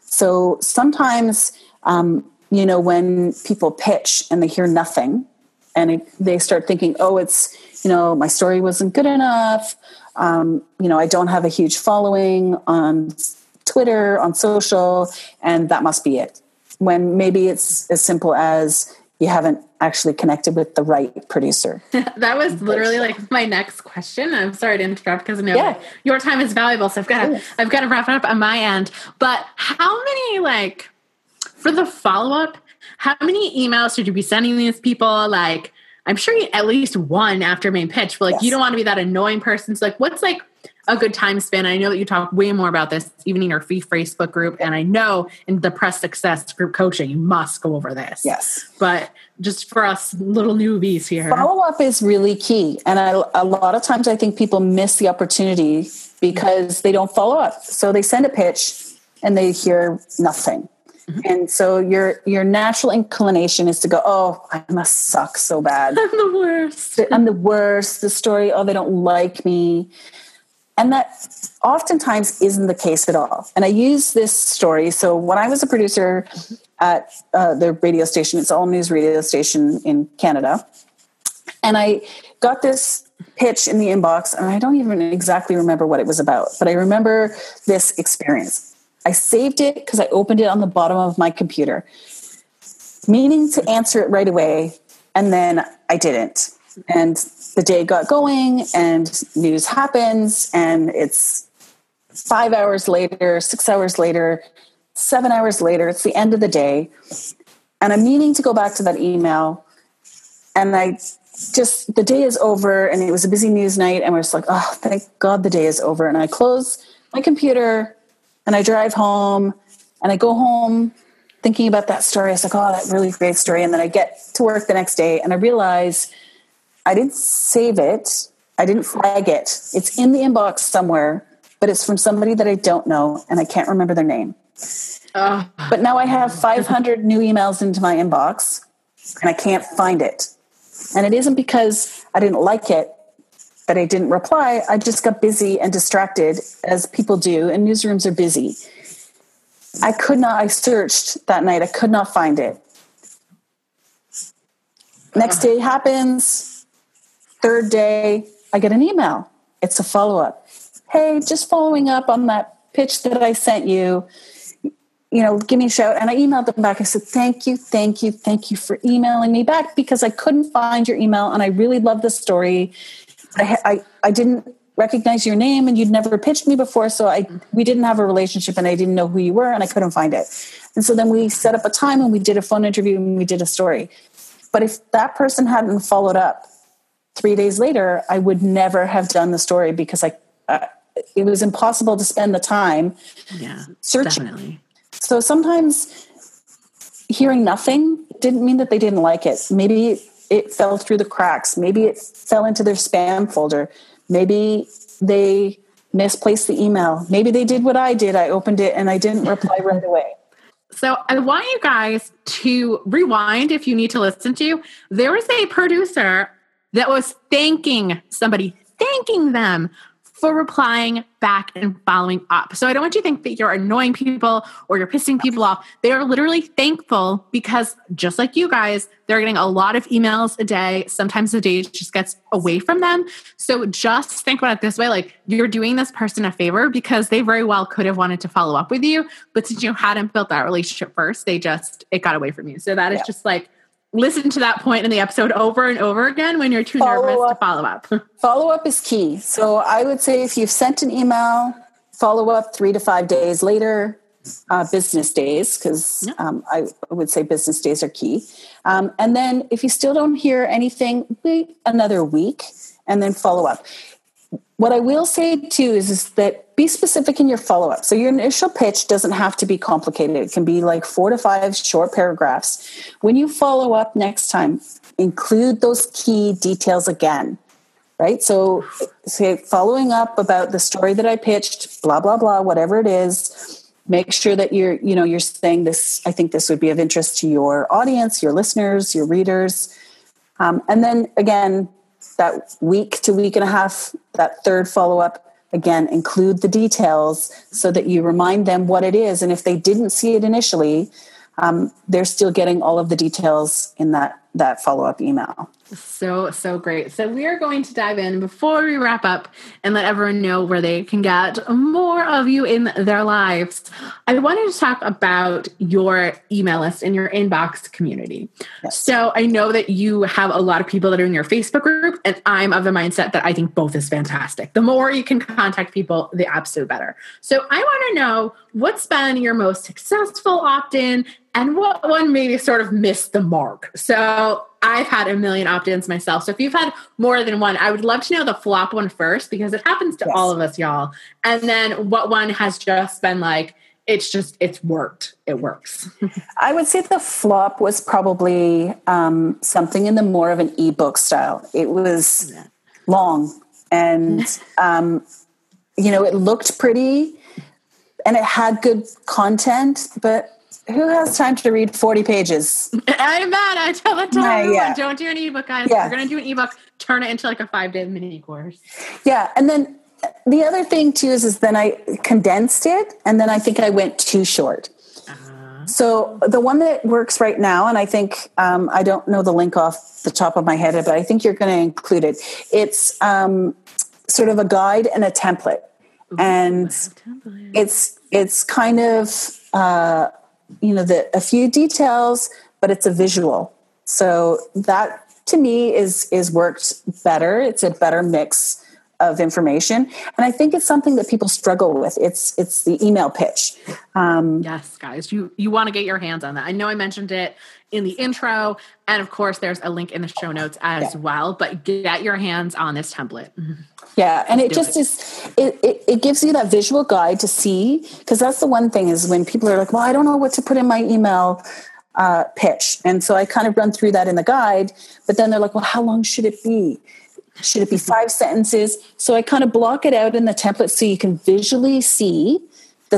Speaker 3: So sometimes, um, you know, when people pitch and they hear nothing and it, they start thinking, oh, it's, you know, my story wasn't good enough. Um, you know, I don't have a huge following on Twitter, on social, and that must be it. When maybe it's as simple as you haven't actually connected with the right producer.
Speaker 1: That was literally like my next question. I'm sorry to interrupt because I know
Speaker 3: yeah.
Speaker 1: your time is valuable, so I've got to I've got to wrap it up on my end. But how many, like, for the follow-up, how many emails should you be sending these people? Like, I'm sure you, at least one after main pitch, but like, yes. you don't want to be that annoying person. So like, what's like a good time span? I know that you talk way more about this even in your free Facebook group. And I know in the press success group coaching, you must go over this.
Speaker 3: Yes.
Speaker 1: But just for us little newbies here.
Speaker 3: Follow-up is really key. And I, a lot of times I think people miss the opportunity because they don't follow up. So they send a pitch and they hear nothing. Mm-hmm. And so your your natural inclination is to go, oh, I must suck so bad.
Speaker 1: I'm the worst.
Speaker 3: I'm the worst. The story, oh, they don't like me. And that oftentimes isn't the case at all. And I use this story. So when I was a producer at uh, the radio station, it's all news radio station in Canada, and I got this pitch in the inbox, and I don't even exactly remember what it was about, but I remember this experience. I saved it because I opened it on the bottom of my computer, meaning to answer it right away, and then I didn't. And the day got going and news happens, and it's five hours later, six hours later, seven hours later, it's the end of the day. And I'm meaning to go back to that email, and I just, the day is over, and it was a busy news night, and we're just like, oh, thank God the day is over. And I close my computer and I drive home, and I go home thinking about that story. I was like, oh, that really great story. And then I get to work the next day and I realize I didn't save it. I didn't flag it. It's in the inbox somewhere, but it's from somebody that I don't know, and I can't remember their name. Uh, but now I have five hundred new emails into my inbox, and I can't find it. And it isn't because I didn't like it that I didn't reply. I just got busy and distracted, as people do, and newsrooms are busy. I could not, I searched that night. I could not find it. Next day happens. Third day, I get an email. It's a follow-up. Hey, just following up on that pitch that I sent you. You know, give me a shout. And I emailed them back. I said, thank you, thank you, thank you for emailing me back, because I couldn't find your email and I really love the story. I, I, I didn't recognize your name and you'd never pitched me before. So I, we didn't have a relationship and I didn't know who you were and I couldn't find it. And so then we set up a time and we did a phone interview and we did a story. But if that person hadn't followed up three days later, I would never have done the story, because I, uh, it was impossible to spend the time
Speaker 1: yeah,
Speaker 3: searching.
Speaker 1: Definitely.
Speaker 3: So sometimes hearing nothing didn't mean that they didn't like it. Maybe it fell through the cracks. Maybe it fell into their spam folder. Maybe they misplaced the email. Maybe they did what I did. I opened it and I didn't reply right away.
Speaker 1: So I want you guys to rewind if you need to listen to. There was a producer that was thanking somebody, thanking them for replying back and following up. So I don't want you to think that you're annoying people or you're pissing people off. They are literally thankful because, just like you guys, they're getting a lot of emails a day. Sometimes the day just gets away from them. So just think about it this way. Like, you're doing this person a favor because they very well could have wanted to follow up with you. But since you hadn't built that relationship first, they just, it got away from you. So that is yeah. just like, listen to that point in the episode over and over again when you're too follow nervous up. to follow up.
Speaker 3: Follow up is key. So I would say if you've sent an email, follow up three to five days later, uh, business days, because yep. um, I would say business days are key. Um, and then if you still don't hear anything, wait another week and then follow up. What I will say too is, is that be specific in your follow-up. So your initial pitch doesn't have to be complicated. It can be like four to five short paragraphs. When you follow up next time, include those key details again, right? So say following up about the story that I pitched, blah, blah, blah, whatever it is. Make sure that you're, you know, you're saying this, I think this would be of interest to your audience, your listeners, your readers. Um, and then again, that week to week and a half, that third follow-up, again, include the details so that you remind them what it is. And if they didn't see it initially, um, they're still getting all of the details in that, that follow-up email.
Speaker 1: So, so great. So we are going to dive in before we wrap up and let everyone know where they can get more of you in their lives. I wanted to talk about your email list and your inbox community. Yes. So I know that you have a lot of people that are in your Facebook group, and I'm of the mindset that I think both is fantastic. The more you can contact people, the absolute better. So I want to know what's been your most successful opt-in and what one maybe sort of missed the mark. So I've had a million opt-ins myself. So if you've had more than one, I would love to know the flop one first, because it happens to yes. all of us, y'all. And then what one has just been like, it's just, it's worked. It works.
Speaker 3: I would say the flop was probably um, something in the more of an ebook style. It was yeah. long and, um, you know, it looked pretty and it had good content, but who has time to read forty pages?
Speaker 1: I'm mad. I tell it to
Speaker 3: uh,
Speaker 1: everyone.
Speaker 3: Yeah.
Speaker 1: Don't do an ebook, guys.
Speaker 3: Yeah.
Speaker 1: If you're going to do an ebook, turn it into like a five-day mini course.
Speaker 3: Yeah. And then the other thing too is, is then I condensed it, and then I think I went too short. Uh-huh. So the one that works right now, and I think, um, I don't know the link off the top of my head, but I think you're going to include it. It's um, sort of a guide and a template. Ooh, and template. it's, it's kind of, uh, you know, the, a few details, but it's a visual. So that to me is, is worked better. It's a better mix of information. And I think it's something that people struggle with. It's, it's the email pitch. Um,
Speaker 1: yes, guys, you, you want to get your hands on that. I know I mentioned it in the intro, and of course there's a link in the show notes as yeah. well, but get your hands on this template.
Speaker 3: Yeah. And it just it. is, it, it, it gives you that visual guide to see, because that's the one thing is when people are like, well, I don't know what to put in my email uh, pitch. And so I kind of run through that in the guide, but then they're like, well, how long should it be? Should it be five sentences? So I kind of block it out in the template so you can visually see the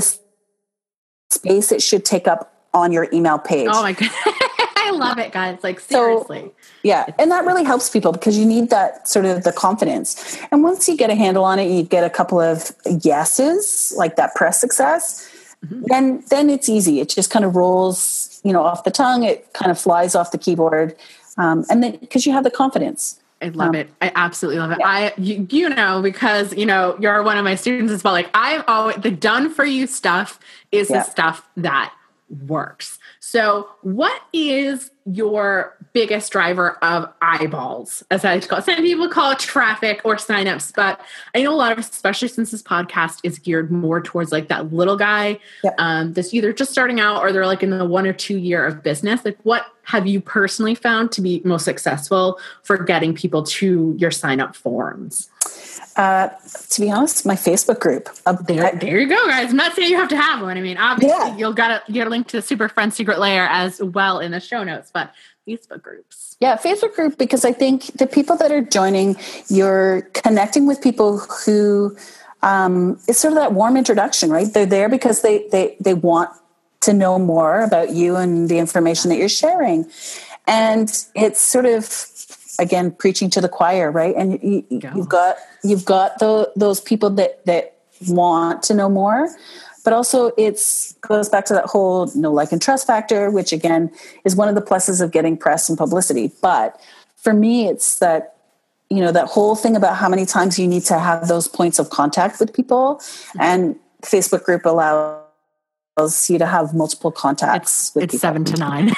Speaker 3: space it should take up on your email page.
Speaker 1: Oh my God. I love it, guys. Like, seriously.
Speaker 3: So, yeah. And that really helps people because you need that sort of the confidence. And once you get a handle on it, you get a couple of yeses, like that press success. mm-hmm. then then it's easy. It just kind of rolls, you know, off the tongue. It kind of flies off the keyboard, um, and then because you have the confidence.
Speaker 1: I love um, it. I absolutely love it.
Speaker 3: Yeah.
Speaker 1: I, you, you know, because, you know, you're one of my students as well. Like I'm always, the done for you stuff is yeah. the stuff that works. So what is your biggest driver of eyeballs, as I call it? Some people call it traffic or signups, but I know a lot of, especially since this podcast is geared more towards like that little guy yep. um, that's either just starting out or they're like in the one or two year of business. Like what have you personally found to be most successful for getting people to your sign up forms?
Speaker 3: Uh, to be honest, my Facebook group.
Speaker 1: Uh, there, there you go, guys. I'm not saying you have to have one. I mean, obviously,
Speaker 3: yeah.
Speaker 1: you'll got to get a link to the Super Friend Secret Layer as well in the show notes, but Facebook groups.
Speaker 3: Yeah, Facebook group, because I think the people that are joining, you're connecting with people who, um, it's sort of that warm introduction, right? They're there because they, they, they want to know more about you and the information that you're sharing. And it's sort of, again, preaching to the choir, right? And you, you've got you've got the, those people that that want to know more, but also it's goes back to that whole know, like, and trust factor, which again is one of the pluses of getting press and publicity. But for me, it's that you know that whole thing about how many times you need to have those points of contact with people, mm-hmm. and Facebook group allows you to have multiple contacts.
Speaker 1: It's,
Speaker 3: with
Speaker 1: it's
Speaker 3: people.
Speaker 1: seven to nine.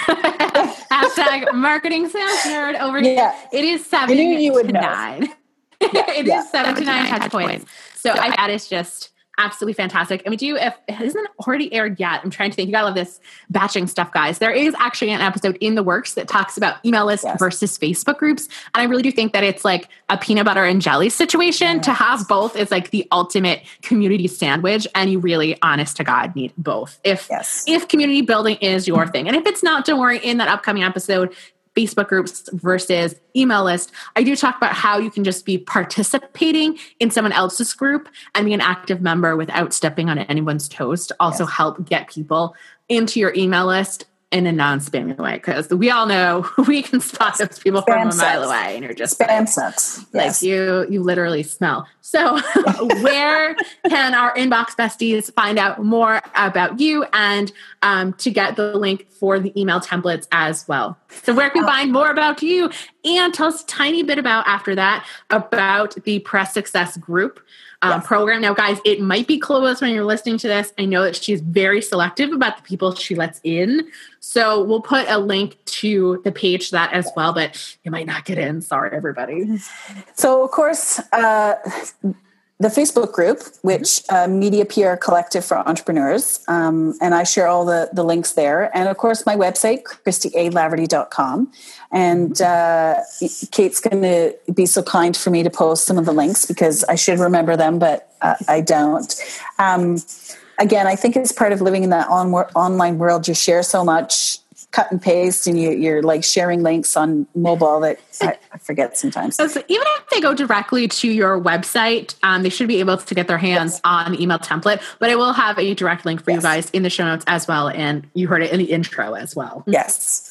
Speaker 1: Hashtag marketing sales nerd over here.
Speaker 3: Yeah.
Speaker 1: It is seven
Speaker 3: to
Speaker 1: know. nine.
Speaker 3: Yeah.
Speaker 1: it
Speaker 3: yeah.
Speaker 1: is seven, seven to nine touch points. points. So yeah. I, that is just absolutely fantastic. And we do, if it isn't already aired yet, I'm trying to think, you gotta love this batching stuff, guys. There is actually an episode in the works that talks about email lists yes. versus Facebook groups. And I really do think that it's like a peanut butter and jelly situation. Yes. To have both is like the ultimate community sandwich. And you really, honest to God, need both. If,
Speaker 3: yes.
Speaker 1: if community building is your thing. And if it's not, don't worry, in that upcoming episode, Facebook groups versus email list, I do talk about how you can just be participating in someone else's group and be an active member without stepping on anyone's toes to also yes. help get people into your email list in a non-spammy way. Because we all know we can spot those people Spam from a sucks. mile away, and you're just
Speaker 3: Spam
Speaker 1: like,
Speaker 3: sucks.
Speaker 1: Like
Speaker 3: yes.
Speaker 1: you, you literally smell. So where can our inbox besties find out more about you and um, to get the link for the email templates as well? So where can we find more about you? And tell us a tiny bit about, after that, about the Press Success Group um, yes. program. Now, guys, it might be closed when you're listening to this. I know that she's very selective about the people she lets in. So we'll put a link to the page to that as well, but you might not get in. Sorry, everybody.
Speaker 3: So, of course, uh, the Facebook group, which uh, Media P R Collective for Entrepreneurs, um, and I share all the, the links there. And, of course, my website, christy a laverty dot com. And uh, Kate's going to be so kind for me to post some of the links because I should remember them, but uh, I don't. Um, again, I think it's part of living in that on- online world. You share so much, cut and paste, and you, you're like sharing links on mobile that I, I forget sometimes.
Speaker 1: So even if they go directly to your website, um, they should be able to get their hands yes. on the email template, but I will have a direct link for yes. you guys in the show notes as well. And you heard it in the intro as well.
Speaker 3: Yes.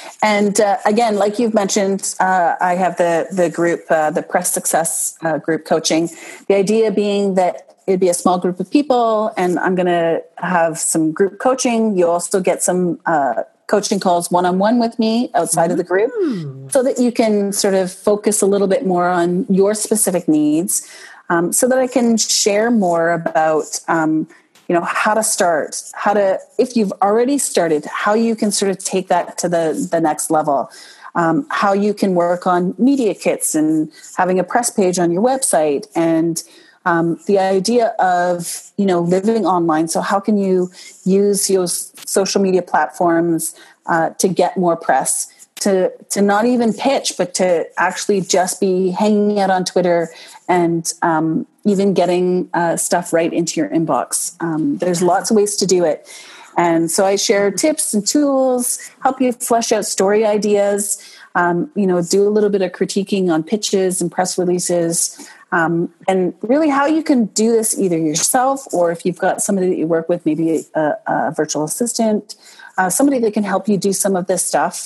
Speaker 3: And uh, again, like you've mentioned, uh, I have the, the group, uh, the Press Success uh, group coaching. The idea being that it'd be a small group of people, and I'm going to have some group coaching. You also get some uh, coaching calls one-on-one with me outside mm-hmm. of the group so that you can sort of focus a little bit more on your specific needs, um, so that I can share more about um, you know, how to start, how to, if you've already started, how you can sort of take that to the, the next level, um, how you can work on media kits and having a press page on your website, and um, the idea of, you know, living online. So how can you use your social media platforms uh, to get more press, to, to not even pitch, but to actually just be hanging out on Twitter and um, even getting uh, stuff right into your inbox. Um, there's lots of ways to do it. And so I share tips and tools, help you flesh out story ideas, um, you know, do a little bit of critiquing on pitches and press releases, um, and really how you can do this either yourself, or if you've got somebody that you work with, maybe a, a virtual assistant, uh, somebody that can help you do some of this stuff.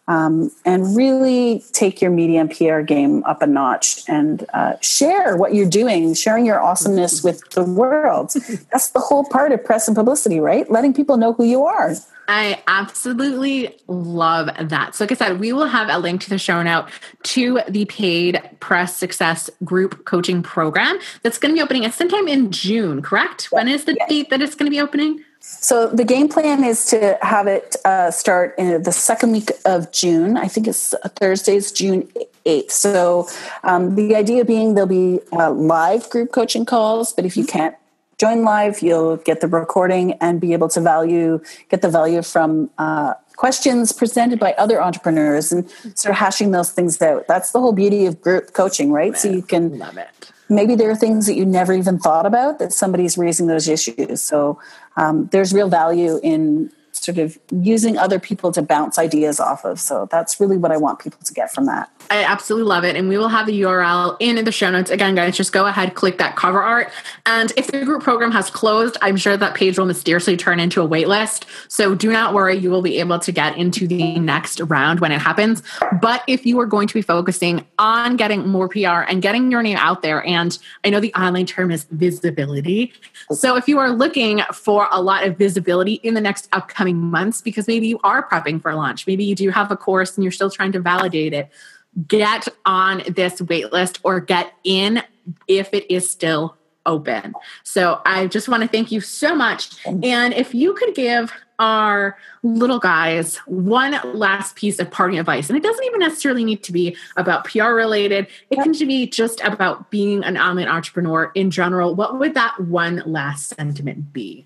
Speaker 3: um, and really take your media and P R game up a notch and uh, share what you're doing, sharing your awesomeness with the world. That's the whole part of press and publicity, right? Letting people know who you are.
Speaker 1: I absolutely love that. So like I said, we will have a link to the show note to the paid press success group coaching program that's going to be opening at sometime in June, correct? When is the
Speaker 3: yes.
Speaker 1: date that it's going to be opening?
Speaker 3: So the game plan is to have it uh, start in the second week of June. I think it's Thursday's June eighth. So um, the idea being there'll be uh, live group coaching calls, but if you can't join live, you'll get the recording and be able to value, get the value from uh, questions presented by other entrepreneurs and sort of hashing those things out. That's the whole beauty of group coaching, right? So you can,
Speaker 1: love it.
Speaker 3: Maybe there are things that you never even thought about that somebody's raising those issues. So um, there's real value in sort of using other people to bounce ideas off of. So that's really what I want people to get from that.
Speaker 1: I absolutely love it. And we will have the U R L in the show notes. Again, guys, just go ahead, click that cover art. And if the group program has closed, I'm sure that page will mysteriously turn into a wait list. So do not worry, you will be able to get into the next round when it happens. But if you are going to be focusing on getting more P R and getting your name out there, and I know the online term is visibility. So if you are looking for a lot of visibility in the next upcoming months, because maybe you are prepping for launch, maybe you do have a course and you're still trying to validate it, get on this wait list or get in if it is still open. So I just want to thank you so much. And if you could give our little guys one last piece of parting advice, and it doesn't even necessarily need to be about P R related, it can be just about being an online entrepreneur in general, what would that one last sentiment be?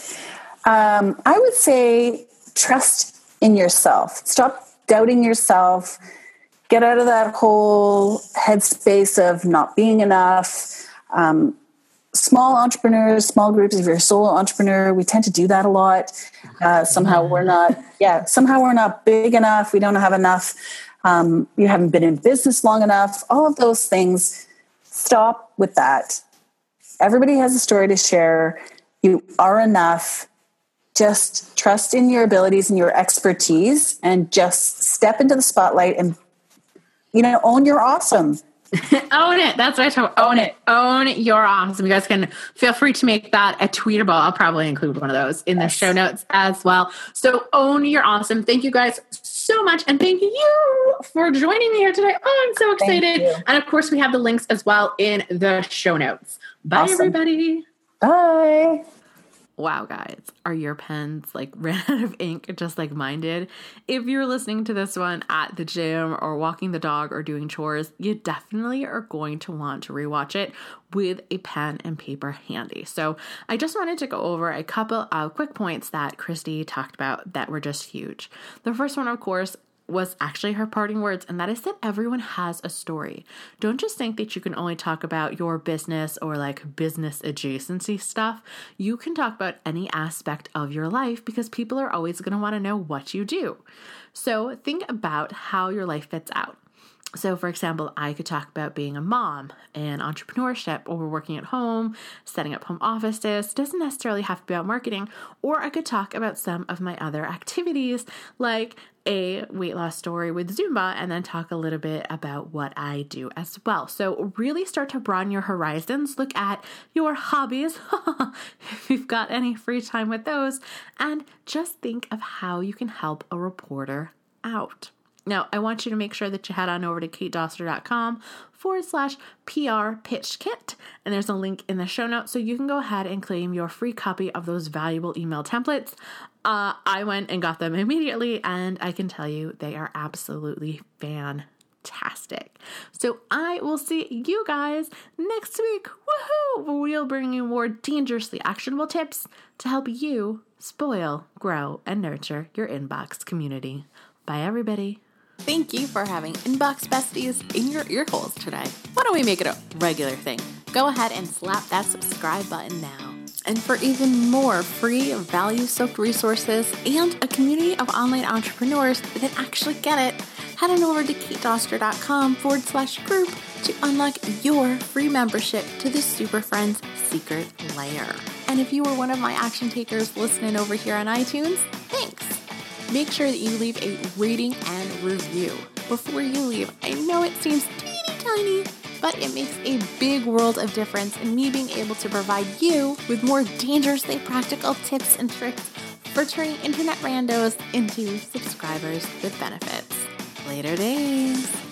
Speaker 3: Um, I would say trust in yourself. Stop doubting yourself. Get out of that whole headspace of not being enough. Um, small entrepreneurs, small groups, if you're a solo entrepreneur, we tend to do that a lot. Uh, somehow we're not, yeah, somehow we're not big enough. We don't have enough. Um, you haven't been in business long enough. All of those things. Stop with that. Everybody has a story to share. You are enough. Just trust in your abilities and your expertise and just step into the spotlight and, you know, own your awesome.
Speaker 1: Own it. That's what I talk about. Own it. Own your awesome. You guys can feel free to make that a tweetable. I'll probably include one of those in the show notes as well. So own your awesome. Thank you guys so much. And thank you for joining me here today. Oh, I'm so excited. And of course, we have the links as well in the show notes. Bye, awesome. Everybody.
Speaker 3: Bye.
Speaker 2: Wow, guys, are your pens like ran out of ink just like mine did? If you're listening to this one at the gym or walking the dog or doing chores, you definitely are going to want to rewatch it with a pen and paper handy. So I just wanted to go over a couple of quick points that Christy talked about that were just huge. The first one, of course, was actually her parting words, and that is that everyone has a story. Don't just think that you can only talk about your business or like business adjacency stuff. You can talk about any aspect of your life because people are always going to want to know what you do. So think about how your life fits out. So for example, I could talk about being a mom and entrepreneurship, or working at home, setting up home offices. It doesn't necessarily have to be about marketing. Or I could talk about some of my other activities, like a weight loss story with Zumba, and then talk a little bit about what I do as well. So really start to broaden your horizons. Look at your hobbies, if you've got any free time with those, and just think of how you can help a reporter out. Now, I want you to make sure that you head on over to katedoster.com forward slash PR pitch kit. And there's a link in the show notes so you can go ahead and claim your free copy of those valuable email templates. Uh, I went and got them immediately, and I can tell you they are absolutely fantastic. So I will see you guys next week. Woohoo! We'll bring you more dangerously actionable tips to help you spoil, grow, and nurture your inbox community. Bye, everybody. Thank you for having Inbox Besties in your ear holes today. Why don't we make it a regular thing? Go ahead and slap that subscribe button now. And for even more free, value-soaked resources and a community of online entrepreneurs that actually get it, head on over to katedoster.com forward slash group to unlock your free membership to the Super Friends Secret Lair. And if you were one of my action takers listening over here on iTunes, thanks. make sure that you leave a rating and review. Before you leave, I know it seems teeny tiny, but it makes a big world of difference in me being able to provide you with more dangerously practical tips and tricks for turning internet randos into subscribers with benefits. Later days.